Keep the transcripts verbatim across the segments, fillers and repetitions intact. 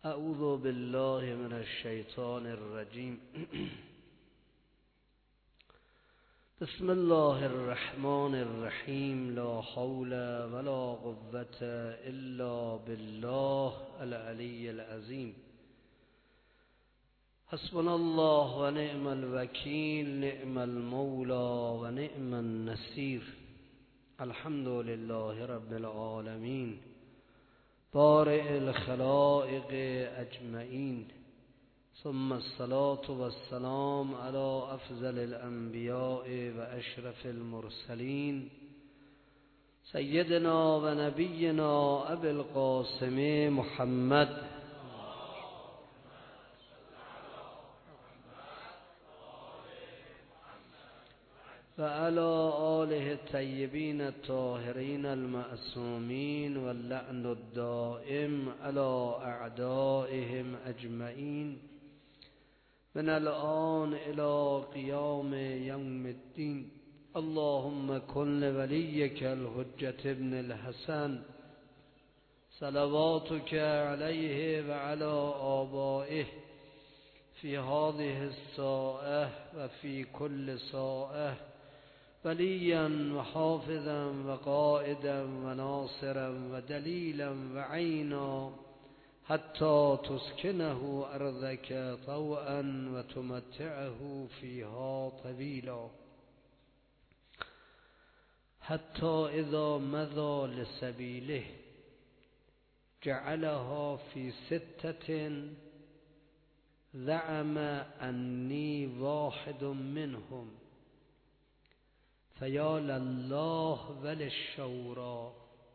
اعوذ بالله من الشیطان الرجیم. بسم الله الرحمن الرحیم. لا حول ولا قوة الا بالله العلی العظیم. حسبنا الله و نعم الوکیل، نعم المولا و نعم النصیر. الحمد لله رب العالمین، بارئ الخلائق اجمعین، ثم الصلاة والسلام على افضل الانبیاء و اشرف المرسلین، سیدنا و نبینا ابی القاسم محمد و علی آله الطیبین الطاهرین المعصومین و اللعن الدائم علی اعدائهم اجمعین من الآن الى قیام یوم الدین. اللهم کن لولیک الحجة ابن الحسن صلواتک علیه و علی آبائه فی هذه الساعة و فی کل ساعة ولیا و حافظا و قائدا و ناصرا و دلیلا و عینا حتی تسکنه ارضک طوعا و تمتعه فیها طویلا حتی اذا مضى لسبیله جعلها فی ستة زعم انی واحد منهم فیا لله وللشورى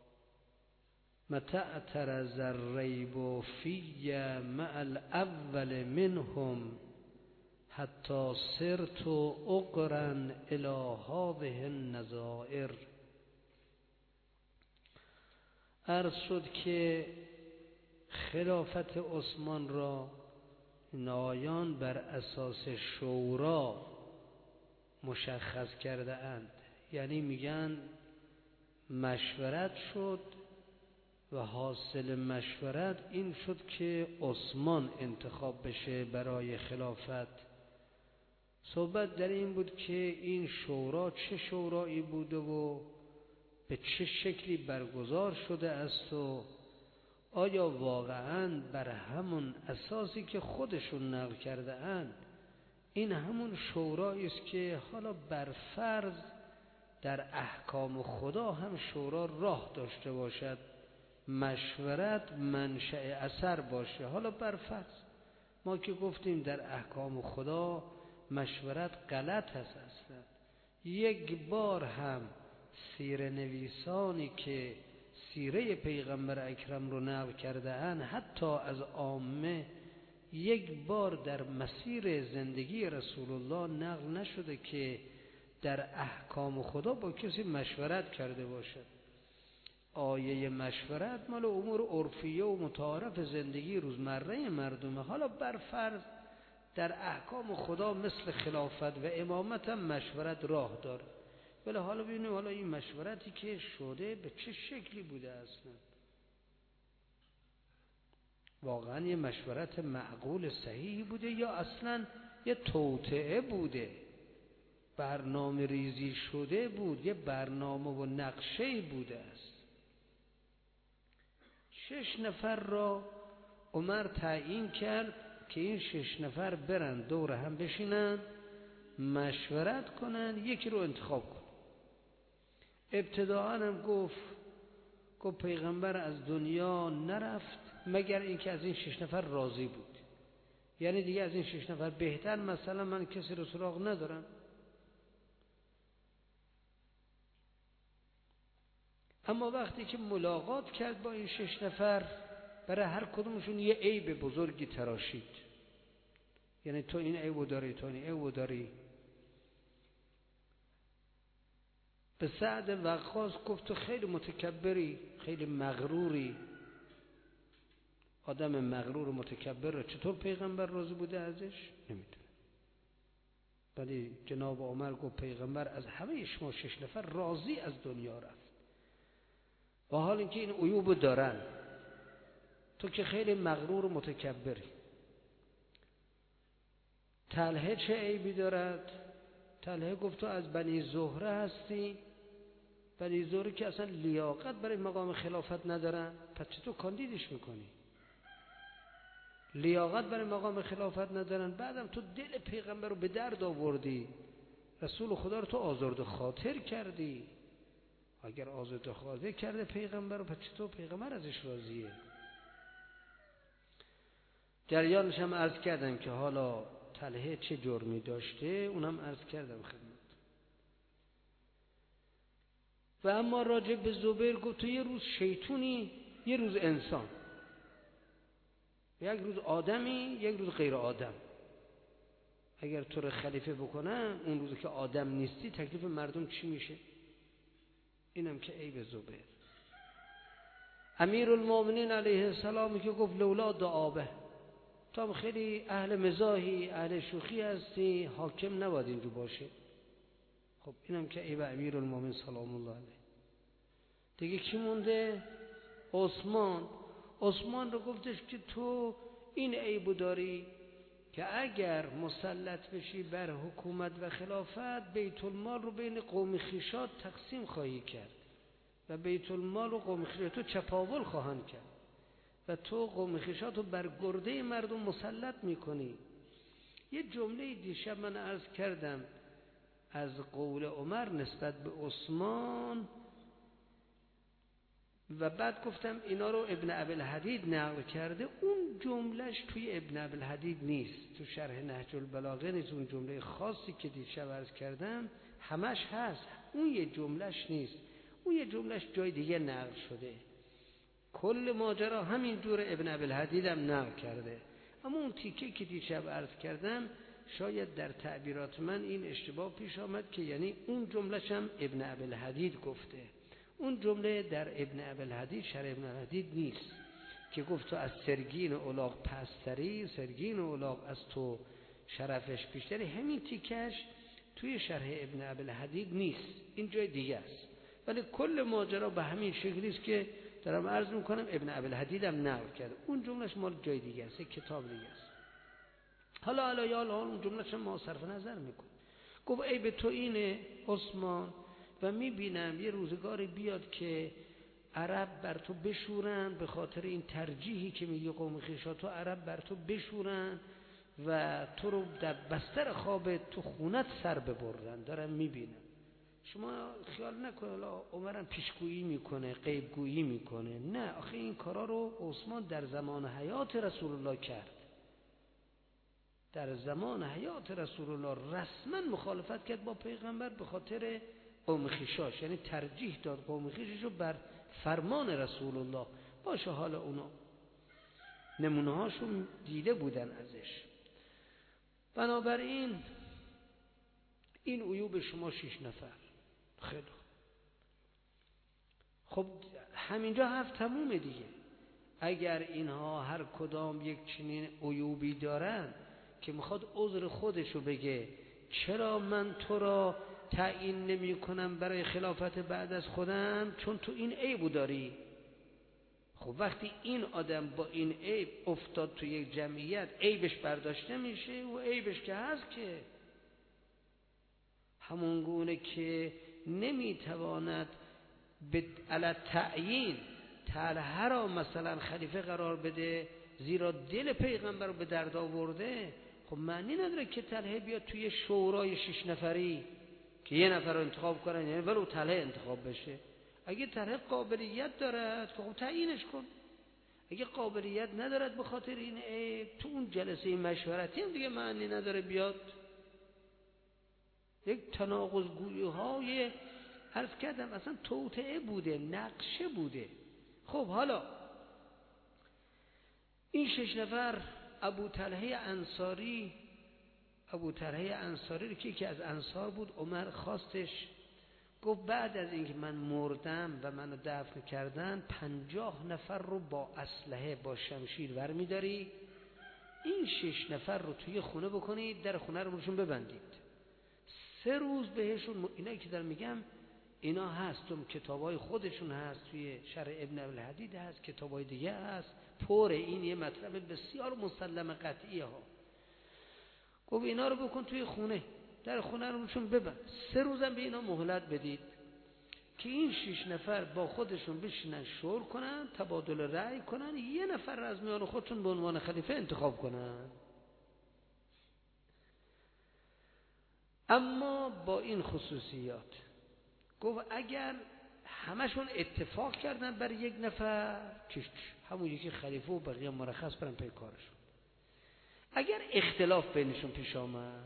متى اعترض الریب فی مع الاول منهم حتی صرت اقرن الی هذه النظائر. عرض شد که خلافت عثمان را نایان بر اساس شورا مشخص کرده اند، یعنی میگن مشورت شد و حاصل مشورت این شد که عثمان انتخاب بشه برای خلافت. صحبت در این بود که این شورا چه شورایی بوده و به چه شکلی برگزار شده است و آیا واقعاً بر همون اساسی که خودشون نقل کرده اند این همون شورایی است که حالا بر فرض در احکام خدا هم شورا راه داشته باشد، مشورت منشأ اثر باشه. حالا بر فرض ما که گفتیم در احکام خدا مشورت غلط هست اصلا. یک بار هم سیره نویسانی که سیره پیغمبر اکرم رو نقل کرده اند حتی از عامه یک بار در مسیر زندگی رسول الله نقل نشده که در احکام خدا با کسی مشورت کرده باشد. آیه مشورت مال امور عرفیه و متعارف زندگی روزمره مردمه. حالا بر فرض در احکام خدا مثل خلافت و امامت هم مشورت راه داره، ولی حالا ببینیم حالا این مشورتی که شده به چه شکلی بوده اصلا. واقعا یه مشورت معقول صحیحی بوده یا اصلا یه توطئه بوده، برنامه ریزی شده بود، یه برنامه و نقشه بوده است. شش نفر را عمر تعیین کرد که این شش نفر برن دور هم بشینن مشورت کنن، یکی رو انتخاب کن. ابتداءً هم گفت گفت پیغمبر از دنیا نرفت مگر اینکه از این شش نفر راضی بود، یعنی دیگه از این شش نفر بهتر مثلا من کسی رو سراغ ندارم. اما وقتی که ملاقات کرد با این شش نفر برای هر کدومشون یه عیب بزرگی تراشید، یعنی تو این عیبو داری، تو این عیبو داری. به سعد وقاص گفت تو خیلی متکبری، خیلی مغروری. آدم مغرور و متکبر را چطور پیغمبر راضی بوده ازش؟ نمیدونه. ولی جناب عمر گفت پیغمبر از همه شما شش نفر راضی از دنیا رفت، با حال اینکه این عیوب دارن. تو که خیلی مغرور و متکبری. طلحه چه عیبی دارد؟ طلحه گفت تو از بنی زهره هستی. بنی زهره که اصلا لیاقت برای مقام خلافت ندارن، پس چطور کاندیدش میکنی؟ لیاقت برای مقام خلافت ندارن، بعدم تو دل پیغمبر رو به درد آوردی، رسول خدا رو تو آزرده خاطر کردی. اگر آزرده خاطر کرده پیغمبر رو، پس چطور پیغمبر ازش راضیه؟ جریانش هم عرض کردم که حالا طلحه چه جرمی داشته، اونم عرض کردم خدمت. و اما راجع به زبیر گفت تو یه روز شیطونی، یه روز انسان، یک روز آدمی، یک روز غیر آدم. اگر تو رو خلیفه بکنم اون روزی که آدم نیستی، تکلیف مردم چی میشه؟ اینم که عیب زبیر. امیرالمومنین علیه السلام که گفت لولا دعابه، تو هم خیلی اهل مزاحی، اهل شوخی هستی، حاکم نباید اینجور باشه. خب اینم که عیب امیرالمومنین سلام الله علیه. دیگه کی مونده؟ عثمان. عثمان رو گفتش که تو این عیبو داری که اگر مسلط بشی بر حکومت و خلافت، بیت المال رو بین قوم خویشات تقسیم خواهی کرد و بیت المال و قوم خویشات تو چپاول خواهند کرد و تو قوم خویشات رو بر گرده مردم مسلط میکنی. یه جمله دیشب من عرض کردم از قول عمر نسبت به عثمان و بعد گفتم اینا رو ابن ابوالحدید نقل کرده. اون جملهش توی ابن ابوالحدید نیست، تو شرح نهج البلاغه نیست. اون جمله خاصی که دیشب عرض کردم همش هست، اون یه جملهش نیست، اون یه جملهش جای دیگه نقل شده. کل ماجرا همین جور ابن ابوالحدید هم نقل کرده، اما اون تیکه که دیشب عرض کردم شاید در تعبیرات من این اشتباه پیش آمد که یعنی اون جملهش هم ابن ابوالحدید گفته. اون جمله در ابن ابوالحدید، شرح ابن ابوالحدید نیست که گفت تو از سرگین اولاغ پستری، سرگین اولاغ از تو شرفش بیشتری. همین تیکش توی شرح ابن ابوالحدید نیست، این جای دیگه است، ولی کل ماجرا به همین شکلی است که دارم عرض میکنم. ابن ابوالحدید هم نقل کرده، اون جملهش مال جای دیگه است، کتاب دیگه است. حالا حالا یا حالا اون جملهش ما صرف نظر میکنه. گفت ای به تو اینه عثمان، و میبینم یه روزگاری بیاد که عرب بر تو بشورن به خاطر این ترجیحی که میگی قوم خویشات، تو عرب بر تو بشورن و تو رو در بستر خوابت تو خونت سر ببرن. دارم میبینم. شما خیال نکنه حالا عمرم پیشگویی میکنه، غیبگویی میکنه، نه، آخه این کارا رو عثمان در زمان حیات رسول الله کرد. در زمان حیات رسول الله رسما مخالفت کرد با پیغمبر به خاطر قوم خویشاش، یعنی ترجیح داد قوم خویشش رو بر فرمان رسول الله. باشه حالا اونا نمونه هاشون دیده بودن ازش. بنابراین این عیوب شما شش نفر. خیلی خب همینجا هفت تمومه دیگه. اگر اینها هر کدام یک چنین عیوبی دارن که میخواد عذر خودشو بگه، چرا من تو را تعیین نمی کنم برای خلافت بعد از خودم؟ چون تو این عیبو داری. خب وقتی این آدم با این عیب افتاد تو یک جمعیت، عیبش برداشته میشه و عیبش که هست که همون گونه که نمیتواند به علی تعیین طلحه را مثلا خلیفه قرار بده زیرا دل پیغمبر رو به درد آورده، خب معنی نداره که طلحه بیاد توی شورای شش نفری که یه نفر رو انتخاب کنن، یعنی ولو طلحه انتخاب بشه. اگه طلحه قابلیت دارد خب تعیینش کن، اگه قابلیت ندارد به خاطر این عیب، تو اون جلسه مشورتی هم دیگه معنی نداره بیاد. یک تناقض گویی های عرض کردم اصلا توطئه بوده، نقشه بوده. خب حالا این شش نفر، ابو طلحه انصاری، ابو طلحه انصاری که یکی از انصار بود، عمر خواستش، گفت بعد از اینکه من مردم و منو دفن کردن پنجاه نفر رو با اسلحه با شمشیر برمیداری، این شش نفر رو توی خونه بکنید، در خونه رو برشون ببندید، سه روز بهشون، اینا که در میگم اینا هست، تو کتابای خودشون هست، توی شرح ابن الحدید هست، کتابای دیگه هست، پر این یه مطلب بسیار مسلم قطعیه ها. گفت اینا رو بکن توی خونه، در خونه رو بهشون ببند، سه روزم به اینا مهلت بدید که این شش نفر با خودشون بشینن شور کنن، تبادل رأی کنن، یه نفر از میان خودشون به عنوان خلیفه انتخاب کنن. اما با این خصوصیات، گفت اگر همشون اتفاق کردن بر یک نفر که همون یکی خلیفه و بقیه مرخص برن پی کارشون، اگر اختلاف بینشون پیش آمد،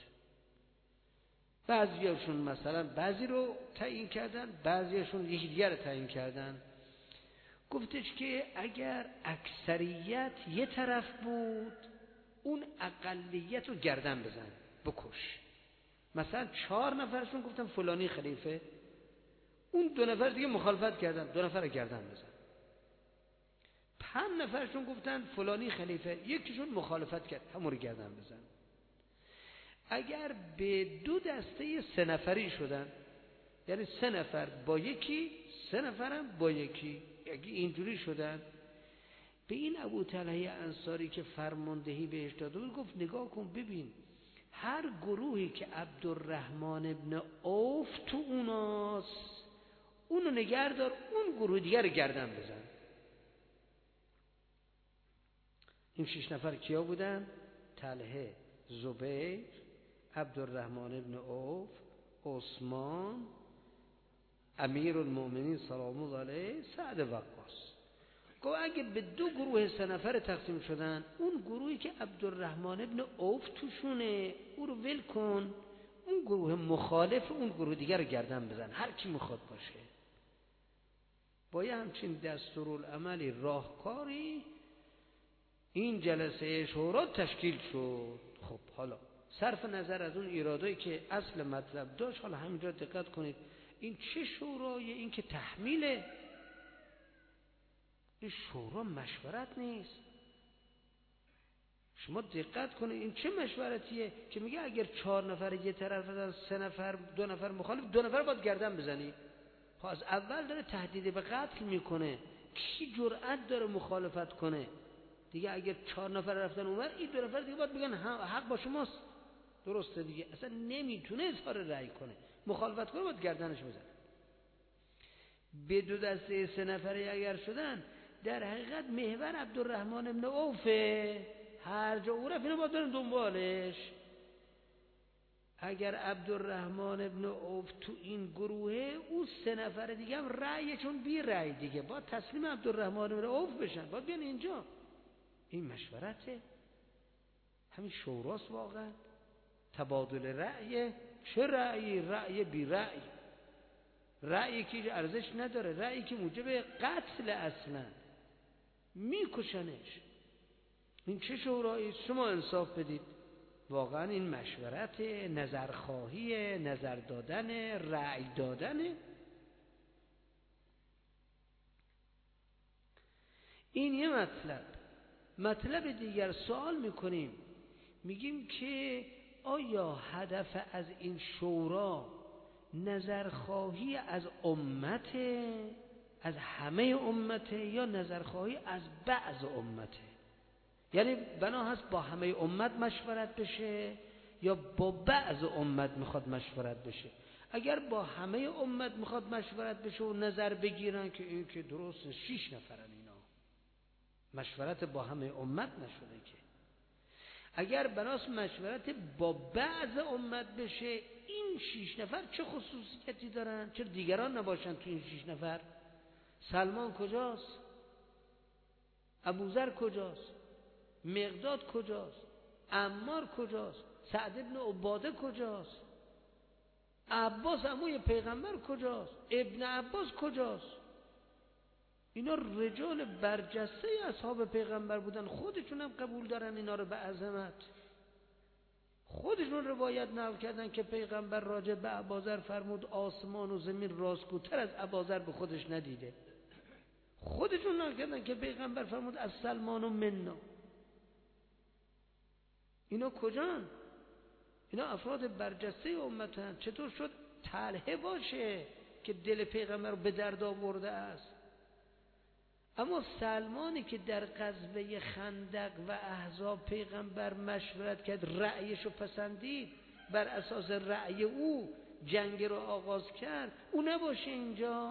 بعضیاشون مثلا بعضی رو تعیین کردن، بعضیاشون یکی دیگر رو تعیین کردن، گفتش که اگر اکثریت یه طرف بود، اون اقلیت رو گردن بزن، بکش. مثلا چهار نفرشون گفتن فلانی خلیفه، اون دو نفر دیگه مخالفت کردن، دو نفر رو گردن بزن. پنج نفرشون گفتن فلانی خلیفه، یکیشون مخالفت کرد، همون رو گردن بزن. اگر به دو دسته سه نفری شدن، یعنی سه نفر با یکی، سه نفرم با یکی، یعنی اینجوری شدن، به این ابو طلحه انصاری که فرماندهی بهش داده بود گفت نگاه کن ببین، هر گروهی که عبدالرحمن ابن عوف تو اوناست، اونو نگهدار، اون گروه دیگر رو گردن بزن. این شش نفر کیا بودن؟ طلحه، زبیر، عبدالرحمن ابن عوف، عثمان، امیر المؤمنین سلام الله علیه، سعد وقاص. گفت اگه به دو گروه سه نفر تقسیم شدن، اون گروهی که عبدالرحمن ابن عوف توشونه او رو ول کن، اون گروه مخالف اون گروه دیگر رو گردن بزن، هر کی میخواد باشه. با یه همچین دستورالعملی راهکاری این جلسه شورا تشکیل شد. خب حالا صرف نظر از اون ایرادایی که اصل مطلب داشت، حالا همینجا دقت کنید، این چه شورایه؟ این که تحمیله، این شورا مشورت نیست. شما دقت کنید این چه مشورتیه که میگه اگر چهار نفر یه طرف هستن، سه نفر دو نفر مخالف، دو نفر باید گردن بزنی. خب از اول داره تهدید به قتل میکنه، کی جرأت داره مخالفت کنه؟ دیگه اگر چهار نفر رفتن اونور، این دو نفر دیگه باید بگن حق با شماست، درسته دیگه. اصلا نمیتونه اظهار رأی کنه، مخالفت کنه باید گردنش بزنه. به دو دسته سه نفره اگر شدن، در حقیقت محور عبدالرحمن ابن عوفه، هر جا او رفت اینا باید برن دنبالش. اگر عبدالرحمن ابن عوف تو این گروهه، او سه نفر دیگه هم رأیشون بی رأی دیگه باید تسلیم عبدالرحمن ابن عوف بشن، باید بیان اینجا. این مشورته، همین شوراست واقعا. تبادل رأی، چه رأیی؟ رأی بی رأی، رأیی که ارزش نداره، رأیی که موجب قتل اصلا، میکشنش. این چه شورایی؟ شما انصاف بدید. واقعا این مشورت، نظرخواهی، نظر دادن، رأی دادن. این یه مطلب. مطلب دیگر سوال میکنیم، میگیم که آیا هدف از این شورا نظرخواهی از امته، از همه امته، یا نظرخواهی از بعض امته؟ یعنی بنا هست با همه امت مشورت بشه یا با بعض امت میخواد مشورت بشه؟ اگر با همه امت میخواد مشورت بشه و نظر بگیرن که این که درست، شیش نفرن اینا، مشورت با همه امت نشده که. اگر بناس مشورت با بعض امت بشه، این شیش نفر چه خصوصیتی دارن؟ چرا دیگران نباشن تو این شیش نفر؟ سلمان کجاست؟ ابوذر کجاست؟ مقداد کجاست؟ عمار کجاست؟ سعد ابن عباده کجاست؟ عباس عموی پیغمبر کجاست؟ ابن عباس کجاست؟ اینا رجال برجسته اصحاب پیغمبر بودن، خودشون هم قبول دارن اینا رو به عظمت. خودشون روایت نقل کردن که پیغمبر راجع به ابوذر فرمود آسمان و زمین راستگوتر از ابوذر به خودش ندیده. خودشون نقل کردن که پیغمبر فرمود از سلمان و منا. اینا کجان؟ اینا افراد برجسته امتن. چطور شد طلحه باشه که دل پیغمبر رو به درد آورده است. اما سلمانی که در غزوه خندق و احزاب پیغمبر مشورت کرد، رأیش رو پسندید، بر اساس رأی او جنگ رو آغاز کرد، او نباشه اینجا.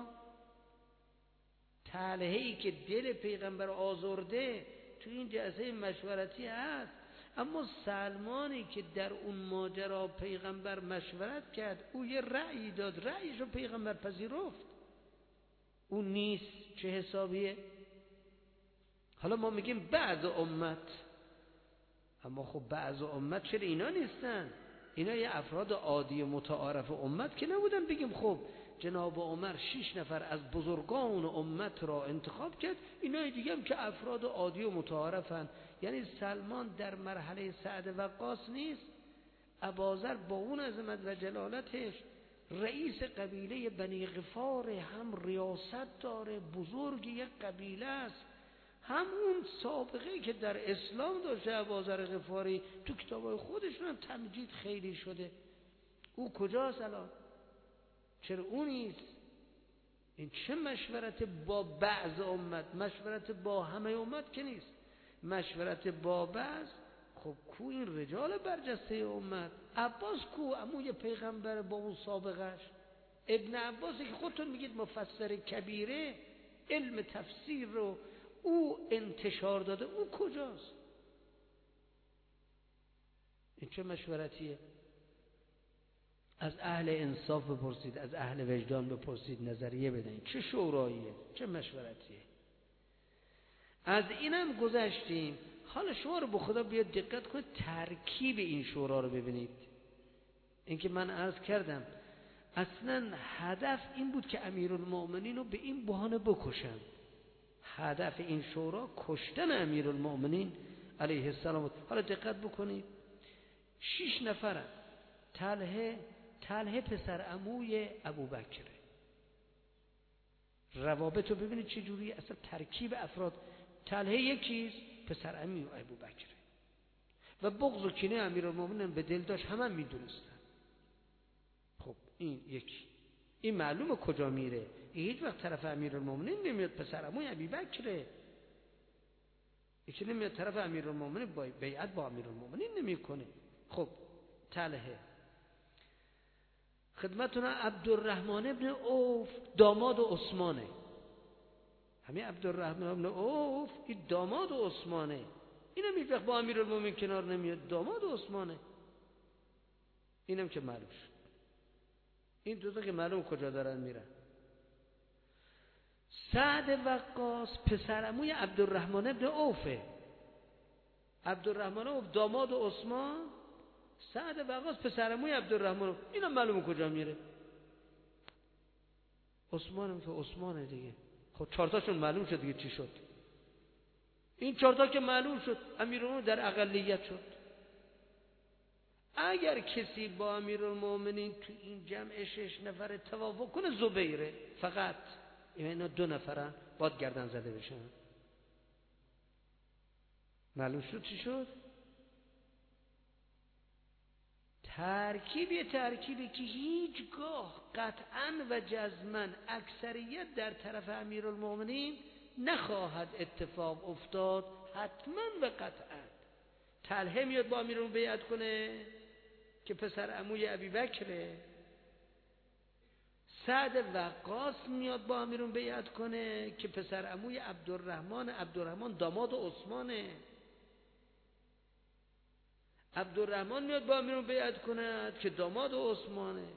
طلحه‌ای که دل پیغمبر آزرده تو این جلسه مشورتی هست، اما سلمانی که در اون ماجرا پیغمبر مشورت کرد، او یه رأی داد، رأیش رو پیغمبر پذیرفت، اون نیست. چه حسابیه؟ حالا ما میگیم بعض امت، اما خب بعض امت چرا اینا نیستن؟ اینا یه افراد عادی متعارف امت که نبودن بگیم خب جناب عمر شش نفر از بزرگان امت را انتخاب کرد، اینا دیگه هم که افراد عادی و متعارفن. یعنی سلمان در مرحله سعد وقاص نیست. ابوذر با اون عظمت و جلالتش رئیس قبیله بنی غفار، هم ریاست داره، بزرگ یک قبیله است، هم اون سابقه که در اسلام داشته. ابوذر غفاری تو کتابای خودشون هم تمجید خیلی شده. او کجاست الان؟ چرا اون نیست؟ این چه مشورت با بعض امت؟ مشورت با همه امت که نیست، مشورت با بعض. خب کو این رجال برجسته امت؟ عباس کو؟ عموی پیغمبر با اون سابقش. ابن عباسی که خودتون میگید مفسر کبیره، علم تفسیر رو او انتشار داده، او کجاست؟ این چه مشورتیه؟ از اهل انصاف بپرسید، از اهل وجدان بپرسید، نظریه بدین. چه شوراییه؟ چه مشورتیه؟ از اینم گذشتیم. حالا شما رو به خدا بیاد دقت کنید، ترکیب این شورا رو ببینید. اینکه من عرض کردم اصلا هدف این بود که امیرالمؤمنین رو به این بهانه بکشن. هدف این شورا کشتن امیرالمؤمنین علیه السلام بود. حالا دقت بکنید، شش نفرن. طلحه طلحه پسر عموی ابوبکره. روابط رو ببینید چه جوری، اصلا ترکیب افراد. طلحه یکیست، پسر عموی ابوبکره، و بغض و کینه امیرالمومنین به دل داشت، همه میدونستن. خب این یکی، این معلومه کجا میره. هیچ وقت طرف امیرالمومنین نمیاد، پسر عموی ابوبکره. یکی نمیاد طرف امیرالمومنین، با بیعت با امیرالمومنین نمیکنه. خب طلحه. خدمتتون عبدالرحمن ابن عوف داماد عثمانه. همین عبدالرحمن ابن عوف این داماد عثمانه. اینم هیچ وقت با امیرالمومنین کنار نمیاد، داماد عثمانه. اینم که معلوم شد. این دو تا که معلوم کجا دارن میرن. سعد وقاص پسر عموی عبدالرحمن ابن عوفه. عبدالرحمن عوف داماد عثمان، سعد وقاص پسر عموی عبدالرحمن. اینم معلومه کجا میره. عثمانم که عثمانه دیگه. خب چهار تاشون معلوم شد دیگه چی شد. این چهار تا که معلوم شد، امیرالمومنین در اقلیت شد. اگر کسی با امیرالمومنین تو این جمع شش نفر توافق کنه، زبیره فقط. اینا دو نفرن، باید گردن زده بشن. معلوم شد چی شد. ترکیبی ترکیبی که هیچگاه قطعاً و جزماً اکثریت در طرف امیرالمومنین نخواهد اتفاق افتاد، حتماً و قطعاً. طلحه میاد با امیرالمومنین بیعت کنه که پسر عموی ابوبکره. سعد وقاص میاد با امیرالمومنین بیعت کنه که پسر عموی عبدالرحمن، عبدالرحمن داماد عثمانه. عبدالرحمن میاد با امیرالمومنین بیعت کنه که داماد عثمانه.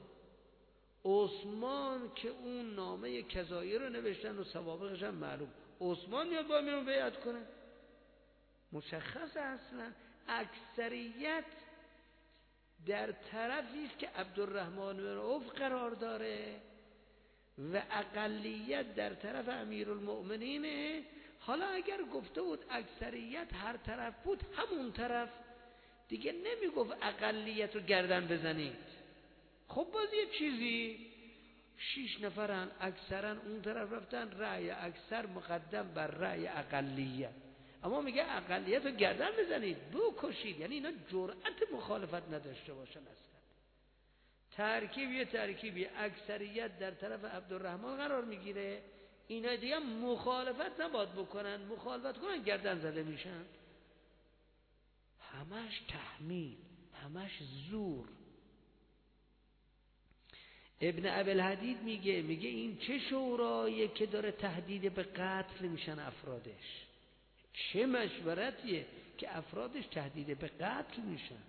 عثمان که اون نامه کذایی رو نوشتن و سوابقش هم معلوم، عثمان میاد با امیرالمومنین بیعت کنه. مشخص اصلا اکثریت در طرفی است که عبدالرحمن بن عوف قرار داره و اقلیت در طرف امیرالمؤمنینه. حالا اگر گفته بود اکثریت هر طرف بود، همون طرف دیگه نمی گفت اقلیت رو گردن بزنید. خب باز یه چیزی، شش نفرن، اکثرا اون طرف رفتن، رأی اکثر مقدم بر رأی اقلیت. اما میگه اقلیت رو گردن بزنید، بکشید. یعنی اینا جرأت مخالفت نداشته باشن اصلا. ترکیب یه ترکیبی اکثریت در طرف عبدالرحمن قرار میگیره، اینا دیگه مخالفت نباید بکنن، مخالفت کنن گردن زده میشن. همش تحمیل، همش زور. ابن ابوالحدید میگه میگه این چه شوراییه که داره تهدید به قتل میشن افرادش، چه مشورتیه که افرادش تهدید به قتل میشن.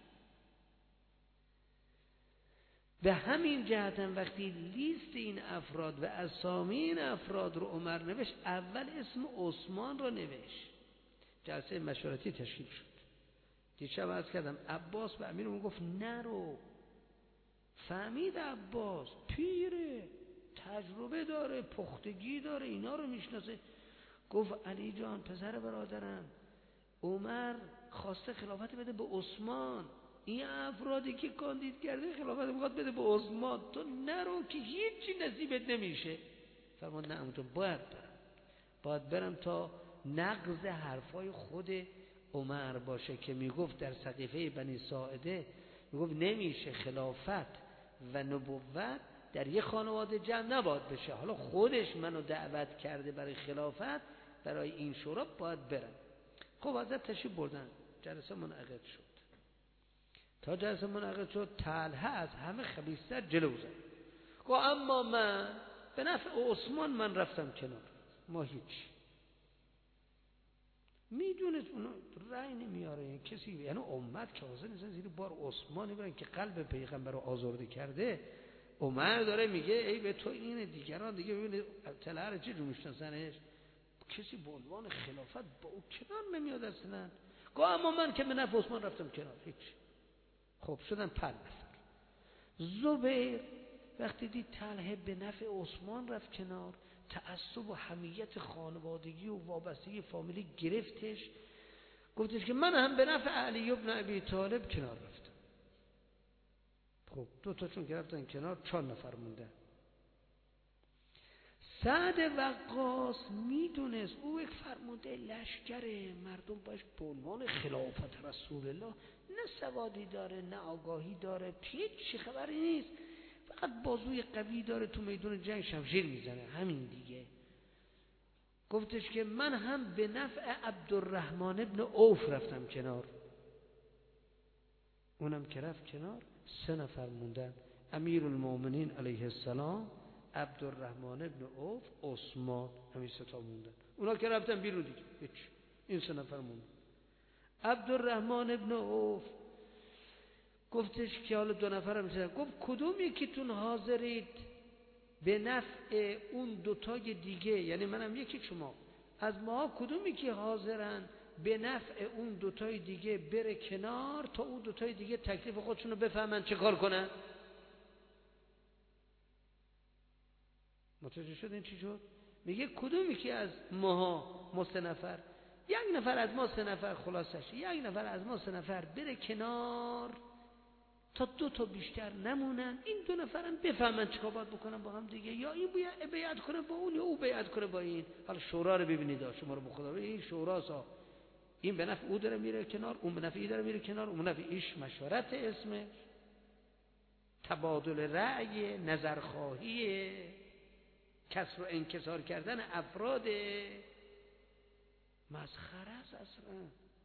به همین جهت هم وقتی لیست این افراد و اسامی این افراد رو عمر نوشت، اول اسم عثمان رو نوشت. جلسه مشورتی تشکیل شد. دیشب عرض کردم عباس به امیرالمومنین گفت نرو. فهمید عباس پیره، تجربه داره، پختگی داره، اینا رو میشناسه. گفت علی جان پسر برادرم، عمر خواسته خلافت بده به عثمان، این افرادی که کاندید کرده خلافت میخواد بده به عثمان، تو نرو که هیچی نصیبت نمیشه. فرمود نه اونجا باید برم، باید برم تا نقض حرفای خود عمر باشه که میگفت در سقیفه بنی ساعده، میگفت نمیشه خلافت و نبوت در یه خانواده جمع نباید بشه. حالا خودش منو دعوت کرده برای خلافت، برای این شورا باید برم. خب حضرت تشریف بردن، جلسه منعقد شد. تا جلسه منعقد شد طلحه از همه خبیث‌تر جلو زد. گفت اما من به نفع عثمان من رفتم کنار، ما هیچ. میدونست اونو رأی نمیاره کسی، یعنی امت که حاضر نیستن زیر بار عثمانی برن که قلب پیغمبر رو آزرده کرده. عمر داره میگه ای به تو اینه، دیگران دیگه ببینید طلحه چه جو میشناسنش، کسی به عنوان خلافت با او کنار نمیاد اصلا. گفت اما من که به نفع عثمان رفتم کنار، هیچ. خب شدن پنج نفر. زبیر وقتی دید طلحه به نفع عثمان رفت کنار، تعصب و حمیت خانوادگی و وابستگی فامیلی گرفتش، گفتش که من هم به نفع علی ابن ابی طالب کنار رفتم. خب دو تاشون که رفتن کنار، چهار نفر موندن. سعد وقاص میدونست او یک فرمانده لشکره، مردم باش به عنوان خلافت رسول الله نه سوادی داره نه آگاهی داره، هیچ خبری نیست، فقط بازوی قوی داره، تو میدون جنگ شمشیر میزنه، همین دیگه. گفتش که من هم به نفع عبدالرحمن ابن عوف رفتم کنار. اونم که رفت کنار، سه نفر موندن، امیرالمومنین علیه السلام، عبدالرحمن ابن عوف، عثمان، همین سه تا موندن. اونا که رفتن بیرون دیگه هیچ، این سه نفر موندن. عبدالرحمن ابن عوف گفتش که حالا دو نفرم میشن، گفت کدوم یکیتون حاضرید به نفع اون دوتای دیگه، یعنی منم یکی شما، از ما کدومی که حاضرن به نفع اون دوتای دیگه بره کنار تا اون دوتای دیگه تکلیف خودشونو بفهمن چه کار کنن؟ متوجه شدین چی شد؟ میگه کدومی که از ماها ما سه نفر، یک نفر از ما سه نفر خلاصش، یک نفر از ما سه نفر بره کنار تا دو تا بیشتر نمونن، این دو نفرن بفهمن چیکار باید بکنن با هم دیگه، یا این بیعت کنه با اون یا او بیعت کنه با این. حالا شورا رو ببینید، شما رو به خدا این شوراسا، این به نفع او داره میره کنار، اون به نفع ای داره میره کنار، اون به نفع ایش مشورت، اسمه تبادل رأی، نظرخواهی، کسر و انکسار کردن افراد، مسخره است اصلا.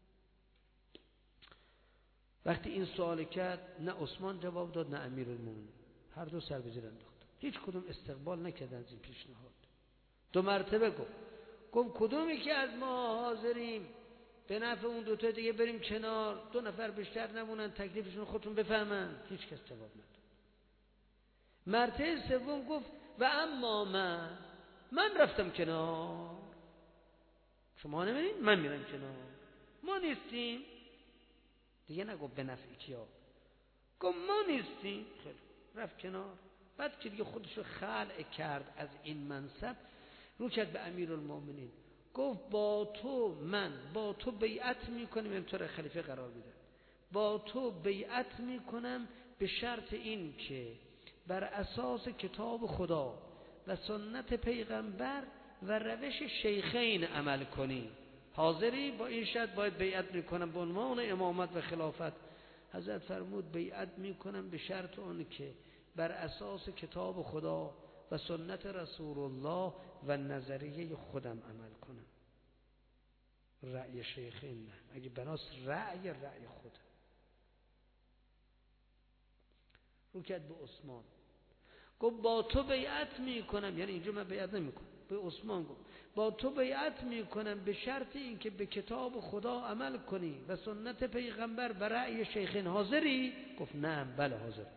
وقتی این سوال کرد، نه عثمان جواب داد نه امیرالمومنین، هر دو سر به زیر انداخت، هیچ کدوم استقبال نکردن از این پیشنهاد. دو مرتبه گفت گفت کدومی که از ما حاضریم به نفع اون دوتا دیگه بریم کنار، دو نفر بیشتر نمونن، تکلیفشون خودتون بفهمن. هیچ کس جواب نداد. مرتبه سوم گفت و اما من من رفتم کنار، شما نمیرین من میرم کنار، ما نیستیم دیگه. نگفت به نفع کیا، گفت ما نیستیم. خیلی رفت کنار. بعد که دیگه خودشو خلع کرد از این منصب، رو کرد به امیرالمومنین، گفت با تو من با تو بیعت میکنم، من تو را خلیفه قرار میدم، با تو بیعت میکنم به شرط این که بر اساس کتاب خدا و سنت پیغمبر و روش شیخین عمل کنی. حاضری؟ با این شرط باید بیعت میکنم به عنوان امامت و خلافت. حضرت فرمود بیعت میکنم به شرط اون که بر اساس کتاب خدا و سنت رسول الله و نظریه خودم عمل کنم. رأی شیخین نه، اگه بناس رأی رأی خودم. رو کرد به عثمان، گفت با تو بیعت میکنم، یعنی اینجا من بیعت نمیکنم، به عثمان گفت با تو بیعت میکنم به شرط این که به کتاب خدا عمل کنی و سنت پیغمبر و رأی شیخین. حاضری؟ گفت نه بله حاضر.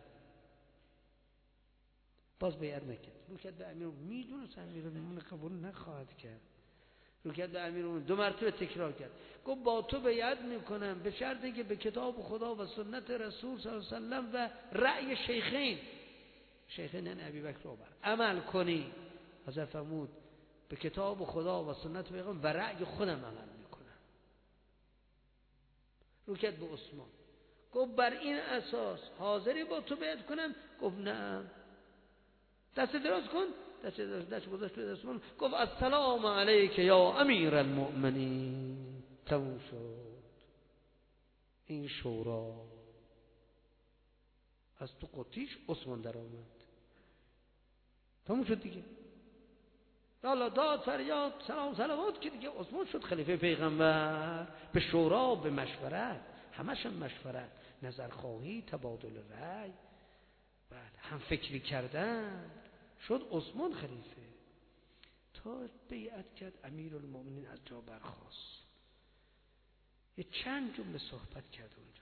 باز بیعت نکرد. رو کرد به امیر، میدونست امیرالمومنین قبول نخواهد کرد. رو کرد به امیرالمومنین، دو مرتبه تکرار کرد، گفت با تو بیعت میکنم به شرطی که به کتاب خدا و سنت رسول صلی الله علیه و سلم و رأی شیخین، شیخین یعنی ابوبکر و عمر، عمل کنی. حضرت فرمود به کتاب خدا و سنت پیغمبر و رأی خودم عمل میکنم. رو کرد به عثمان، گفت بر این اساس حاضری با تو بیعت کنم؟ گفت نه. دست دراز کن، دست دست گذاشت تو عثمان، گفت السلام علیک یا امیر المؤمنین. تموم شد. این شورا از تو قطیش عثمان در آمد. تموم شد دیگه. حالا داد فریاد سلام صلوات که دیگه عثمان شد خلیفه پیغمبر. به شورا، به مشورت، همش هم مشورت، نظرخواهی، تبادل رأی، بله هم فکری کردن، شد عثمان خلیفه. تا بیعت کرد امیرالمومنین از جا برخاست، یه چند جمله صحبت کرد اونجا،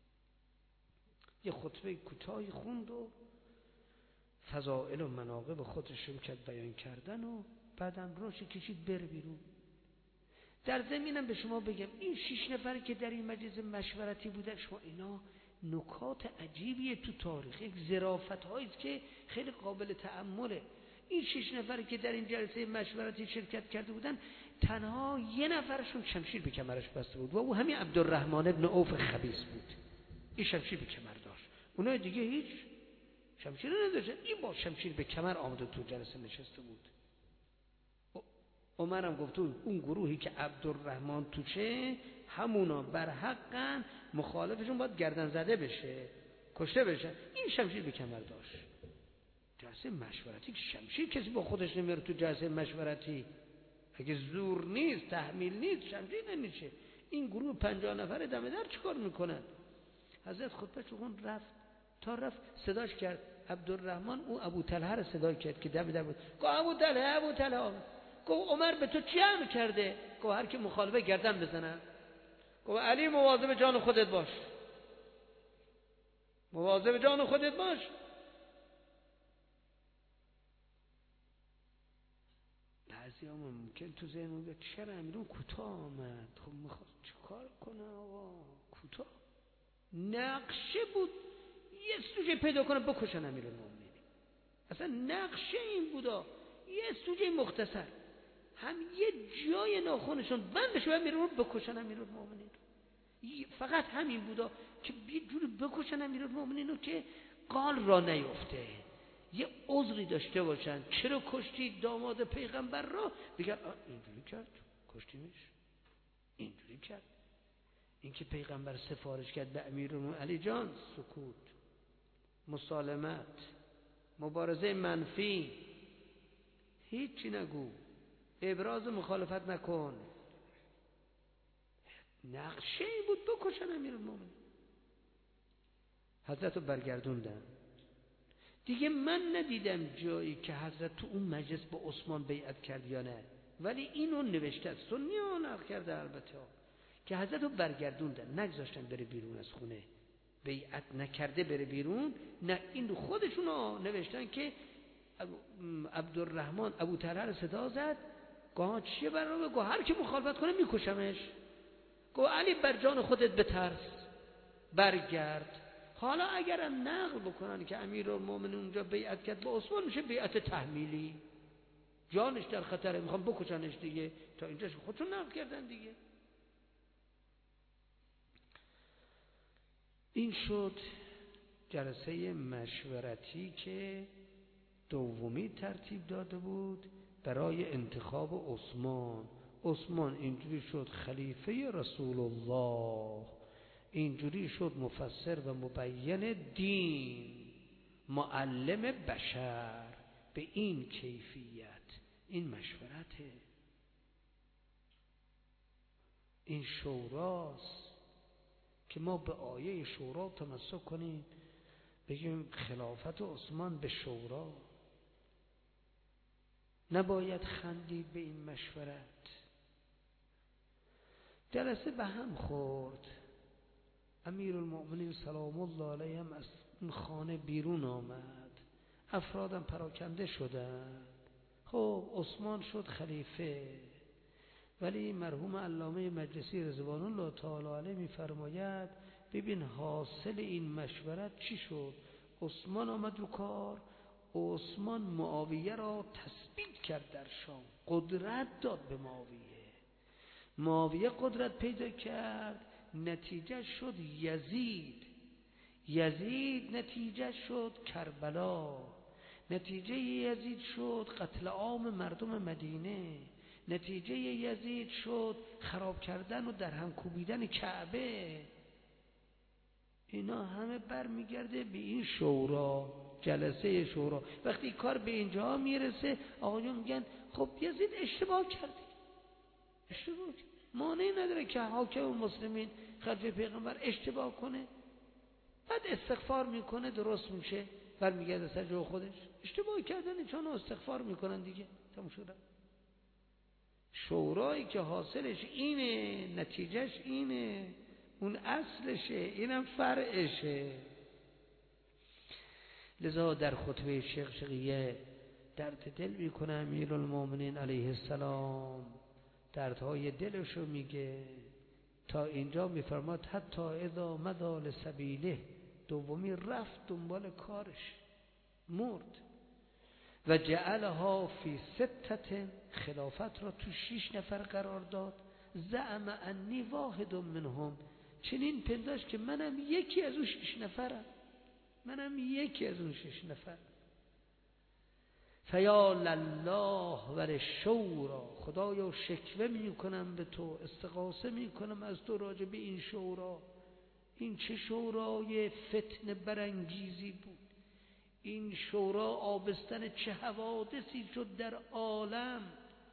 یه خطبه کوتاهی خوند و فضائل و مناقب خودش رو کرد بیان کردن و بعدم راش کشید بره بیرون. در زمینم به شما بگم این شش نفری که در این مجلس مشورتی بودن، شما اینا نکات عجیبیه تو تاریخ، یک ظرافت هاییست که خیلی قابل تأمله. این شش نفری که در این جلسه مشورتی شرکت کرده بودن، تنها یه نفرشون شمشیر به کمرش بسته بود و او همین عبدالرحمن ابن عوف خبیث بود. این شمشیر به کمر داشت، اونای دیگه هیچ شمشیر نداشت. این با شمشیر به کمر آمده تو جلسه نشسته بود. عمرم گفت اون گروهی که عبدالرحمن توشه همونا بر حقن، مخالفشون باید گردن زده بشه، کشته بشه. این شمشیر به کمر داشت. جلسه مشورتی که شمشیر کسی با خودش نمیاره تو جلسه مشورتی، اگه زور نیست، تحمیل نیست، شمشیر نمیشه. این گروه پنجاه نفر دم در چیکار میکنن؟ حضرت خطبه چون رفت، تا رفت صداش کرد عبدالرحمن، او ابو طلحه رو صدا کرد که دم در بود. گفت ابو طلحه، ابو طلحه. گفت عمر به تو چی هم کرده؟ گفت هر کی مخالفه گردن بزنن. گفت علی مواظب جان خودت باش، مواظب جان خودت باش. بعضی هم ممکن تو ذهن بگه چرا امیرون کوتاه آمد؟ خب میخواد چیکار کنه آقا؟ کوتاه نقشه بود یه سوژه پیدا کنه بکشن امیرالمومنین. اصلا نقشه این بودا، یه سوژه مختصر، هم یه جای ناخونشون بندش و امیرالمومنین بکشن امیرالمومنین. فقط همین بودا که یه جوری بکشن امیرالمومنین رو که قال را نیفته، یه عذری داشته باشن. چرا کشتی داماد پیغمبر را؟ بگن اینجوری کرد کشتیمش، اینجوری کرد. این که پیغمبر سفارش کرد به امیرالمومنین علی جان، سکوت، مسالمت، مبارزه منفی، هیچی نگو، ابراز مخالفت نکن. نقشه ای بود بکشن امیرالمومنین. حضرت رو برگردوندن دیگه. من ندیدم جایی که حضرت تو اون مجلس با عثمان بیعت کرد یا نه، ولی اینو نوشته، سنی ها نقل کرده البته، که حضرت رو برگردوندن، نگذاشتن بره بیرون از خونه، بیعت نکرده بره بیرون. نه، این رو خودشون ها نوشتن که عبدالرحمن ابو طلحه رو صدا زد، گاه چیه برنامه؟ گاه هر کی مخالفت کنه میکشمش. گاه علی بر جان خودت بترس، برگرد. حالا اگرم نقل بکنن که امیرالمومنین اونجا بیعت کرد با عثمان، میشه بیعت تحمیلی، جانش در خطره، میخوام بکشنش دیگه. تا اینجاش خودشون نقل کردن دیگه. این شد جلسه مشورتی که دومی ترتیب داده بود برای انتخاب عثمان. عثمان اینجوری شد خلیفه رسول الله، اینجوری شد مفسر و مبین دین، معلم بشر به این کیفیت. این مشورته، این شوراست که ما به آیه شورا تمسک کنیم، بگیم خلافت عثمان به شورا. نباید خندید به این مشورت. جلسه به هم خورد. امیرالمؤمنین سلام الله علیه هم از اون خانه بیرون آمد، افرادم پراکنده شدند. خب عثمان شد خلیفه، ولی مرحوم علامه مجلسی رضوان الله تعالی علیه میفرماید ببین حاصل این مشورت چی شد. عثمان آمد رو کار، عثمان معاویه را تثبیت کرد در شام، قدرت داد به معاویه. معاویه قدرت پیدا کرد، نتیجه شد یزید. یزید نتیجه شد کربلا. نتیجه یزید شد قتل عام مردم مدینه. نتیجه یزید شد خراب کردن و در هم کوبیدن کعبه. اینا همه برمیگرده به این شورا، جلسه شورا. وقتی کار به اینجا میرسه آقایون میگن خب یزید اشتباه کرد. اشتباه کرد، مانعی نداره که حاکم مسلمین خلیفه پیغمبر اشتباه کنه، بعد استغفار میکنه درست میشه، برمیگرده سر جای خودش. اشتباه کردن چون استغفار میکنن دیگه، تموم شده. شورایی که حاصلش اینه، نتیجهش اینه، اون اصلشه، اینم فرعشه. لذا در خطبه شقشقیه درد دل میکنه امیرالمومنین علیه السلام، دردهای دلشو میگه. تا اینجا میفرماد حتی اذا مضى لسبیله، دومی رفت دنبال کارش، مرد. و جعلها فی ستت، خلافت را تو شش نفر قرار داد. زعم انی واحد منهم، چنین پنداش که منم یکی از اون شش نفرم، منم یکی از اون شش نفر. فیا لله وللشورا، خدایا شکوه میکنم به تو، استغاثه میکنم از تو راجع به این شورا. این چه شورای فتنه برانگیزی بود. این شورا آبستن چه حوادثی شد در عالم.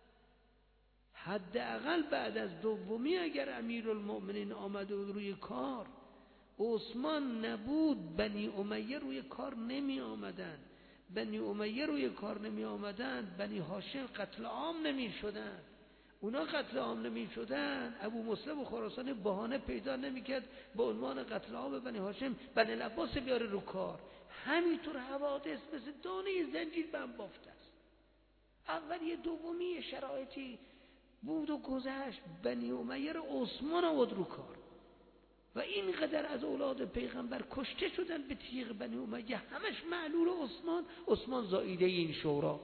حداقل بعد از دومی اگر امیرالمؤمنین آمده بود روی کار، عثمان نبود بنی امیه روی کار نمی آمدن. بنی امیه روی کار نمی آمدن، بنی هاشم قتل عام نمی شدن. اونا قتل عام نمی شدن، ابو مسلم و خراسانی بهانه پیدا نمی کرد به عنوان قتل عام بنی هاشم بنی العباس بیاره رو کار. همینطور حوادث مثل دانه زنجیر به هم بافته است. اول یه دومی شرایطی بود و گذشت، بنی امیه رو عثمان آورد رو کار و اینقدر از اولاد پیغمبر کشته شدن به تیغ بنی امیه، همش معلول عثمان. عثمان زائیده این شورا.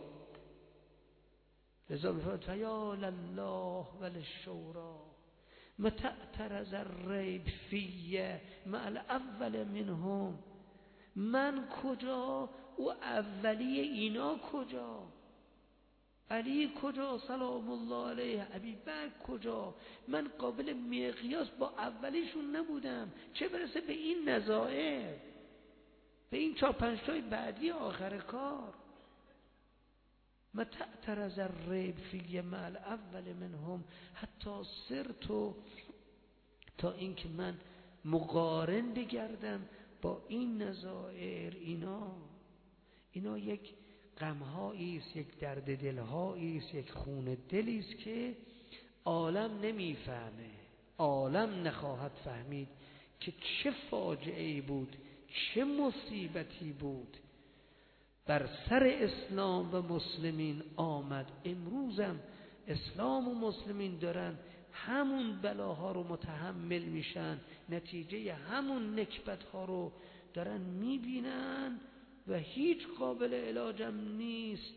لذا میفرماید فیا لله وللشورا متى اعترض الریب فیه مع الاول منهم. من کجا و اولی اینا کجا؟ علی کجا سلام الله علیه؟ ابوبکر کجا؟ من قابل مقیاس با اولیشون نبودم، چه برسه به این نظائر، به این چهار پنج تای بعدی آخر کار. متى اعترض الریب فی مع الاول منهم حتی صرت، تا اینکه من مقارن بگردم با این نظائر. اینا اینا یک غم‌هایی است، یک درد دل‌هایی است، یک خون دلی است که عالم نمیفهمه، عالم نخواهد فهمید که چه فاجعه‌ای بود، چه مصیبتی بود بر سر اسلام و مسلمین آمد. امروزم اسلام و مسلمین دارن همون بلاها رو متحمل میشن، نتیجه همون نکبت‌ها رو دارن میبینن و هیچ قابل علاجم نیست.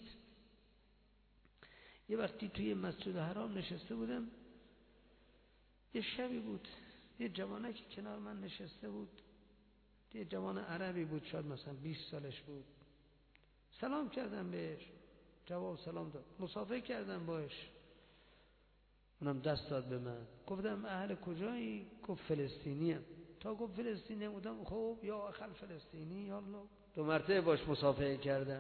یه وقتی توی مسجد حرام نشسته بودم، یه شبی بود، یه جوانکی کنار من نشسته بود، یه جوان عربی بود، شاید مثلا بیست سالش بود. سلام کردم بهش، جواب سلام داد، مصافحه کردم باش، اونم دست داد به من. گفتم اهل کجایی؟ گفت فلسطینی ام. تا گفت فلسطینی ام، خب یا اخل فلسطینی یا الله دو مرتبه باش مصافحه کردم.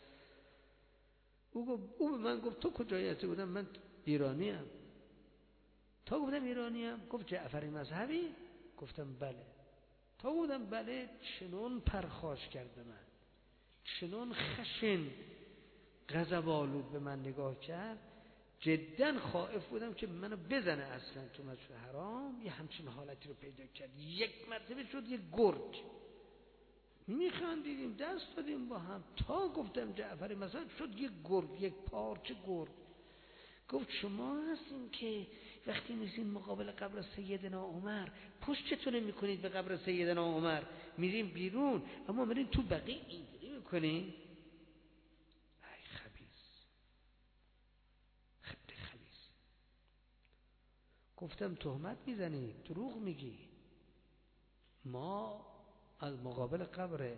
او گفت، او به من گفت تو کجایی هستی؟ گفتم من ایرانی ام. تا گفتم ایرانی ام، گفت جعفری مذهبی؟ گفتم بله. تا گفتم بله، چنون پرخاش کرد به من، چنون خشن غضب‌آلود به من نگاه کرد، جدا خائف بودم که منو بزنه اصلا تو مسجد حرام. یه همچین حالتی رو پیدا کرد. یک مرتبه شد یک گرگ. میخندیدیم، دست دادیم با هم، تا گفتم جعفری مثلا شد یک گرگ، یک پارچه گرگ. گفت شما هستین که وقتی میرین مقابل قبر سیدنا عمر پشتتون میکنید به قبر سیدنا عمر، میریم بیرون اما میرین تو بقیه اینجوری میکنین؟ ای خبیث، خیلی خبیث. گفتم تهمت میزنی، دروغ میگی. ما از مقابل قبر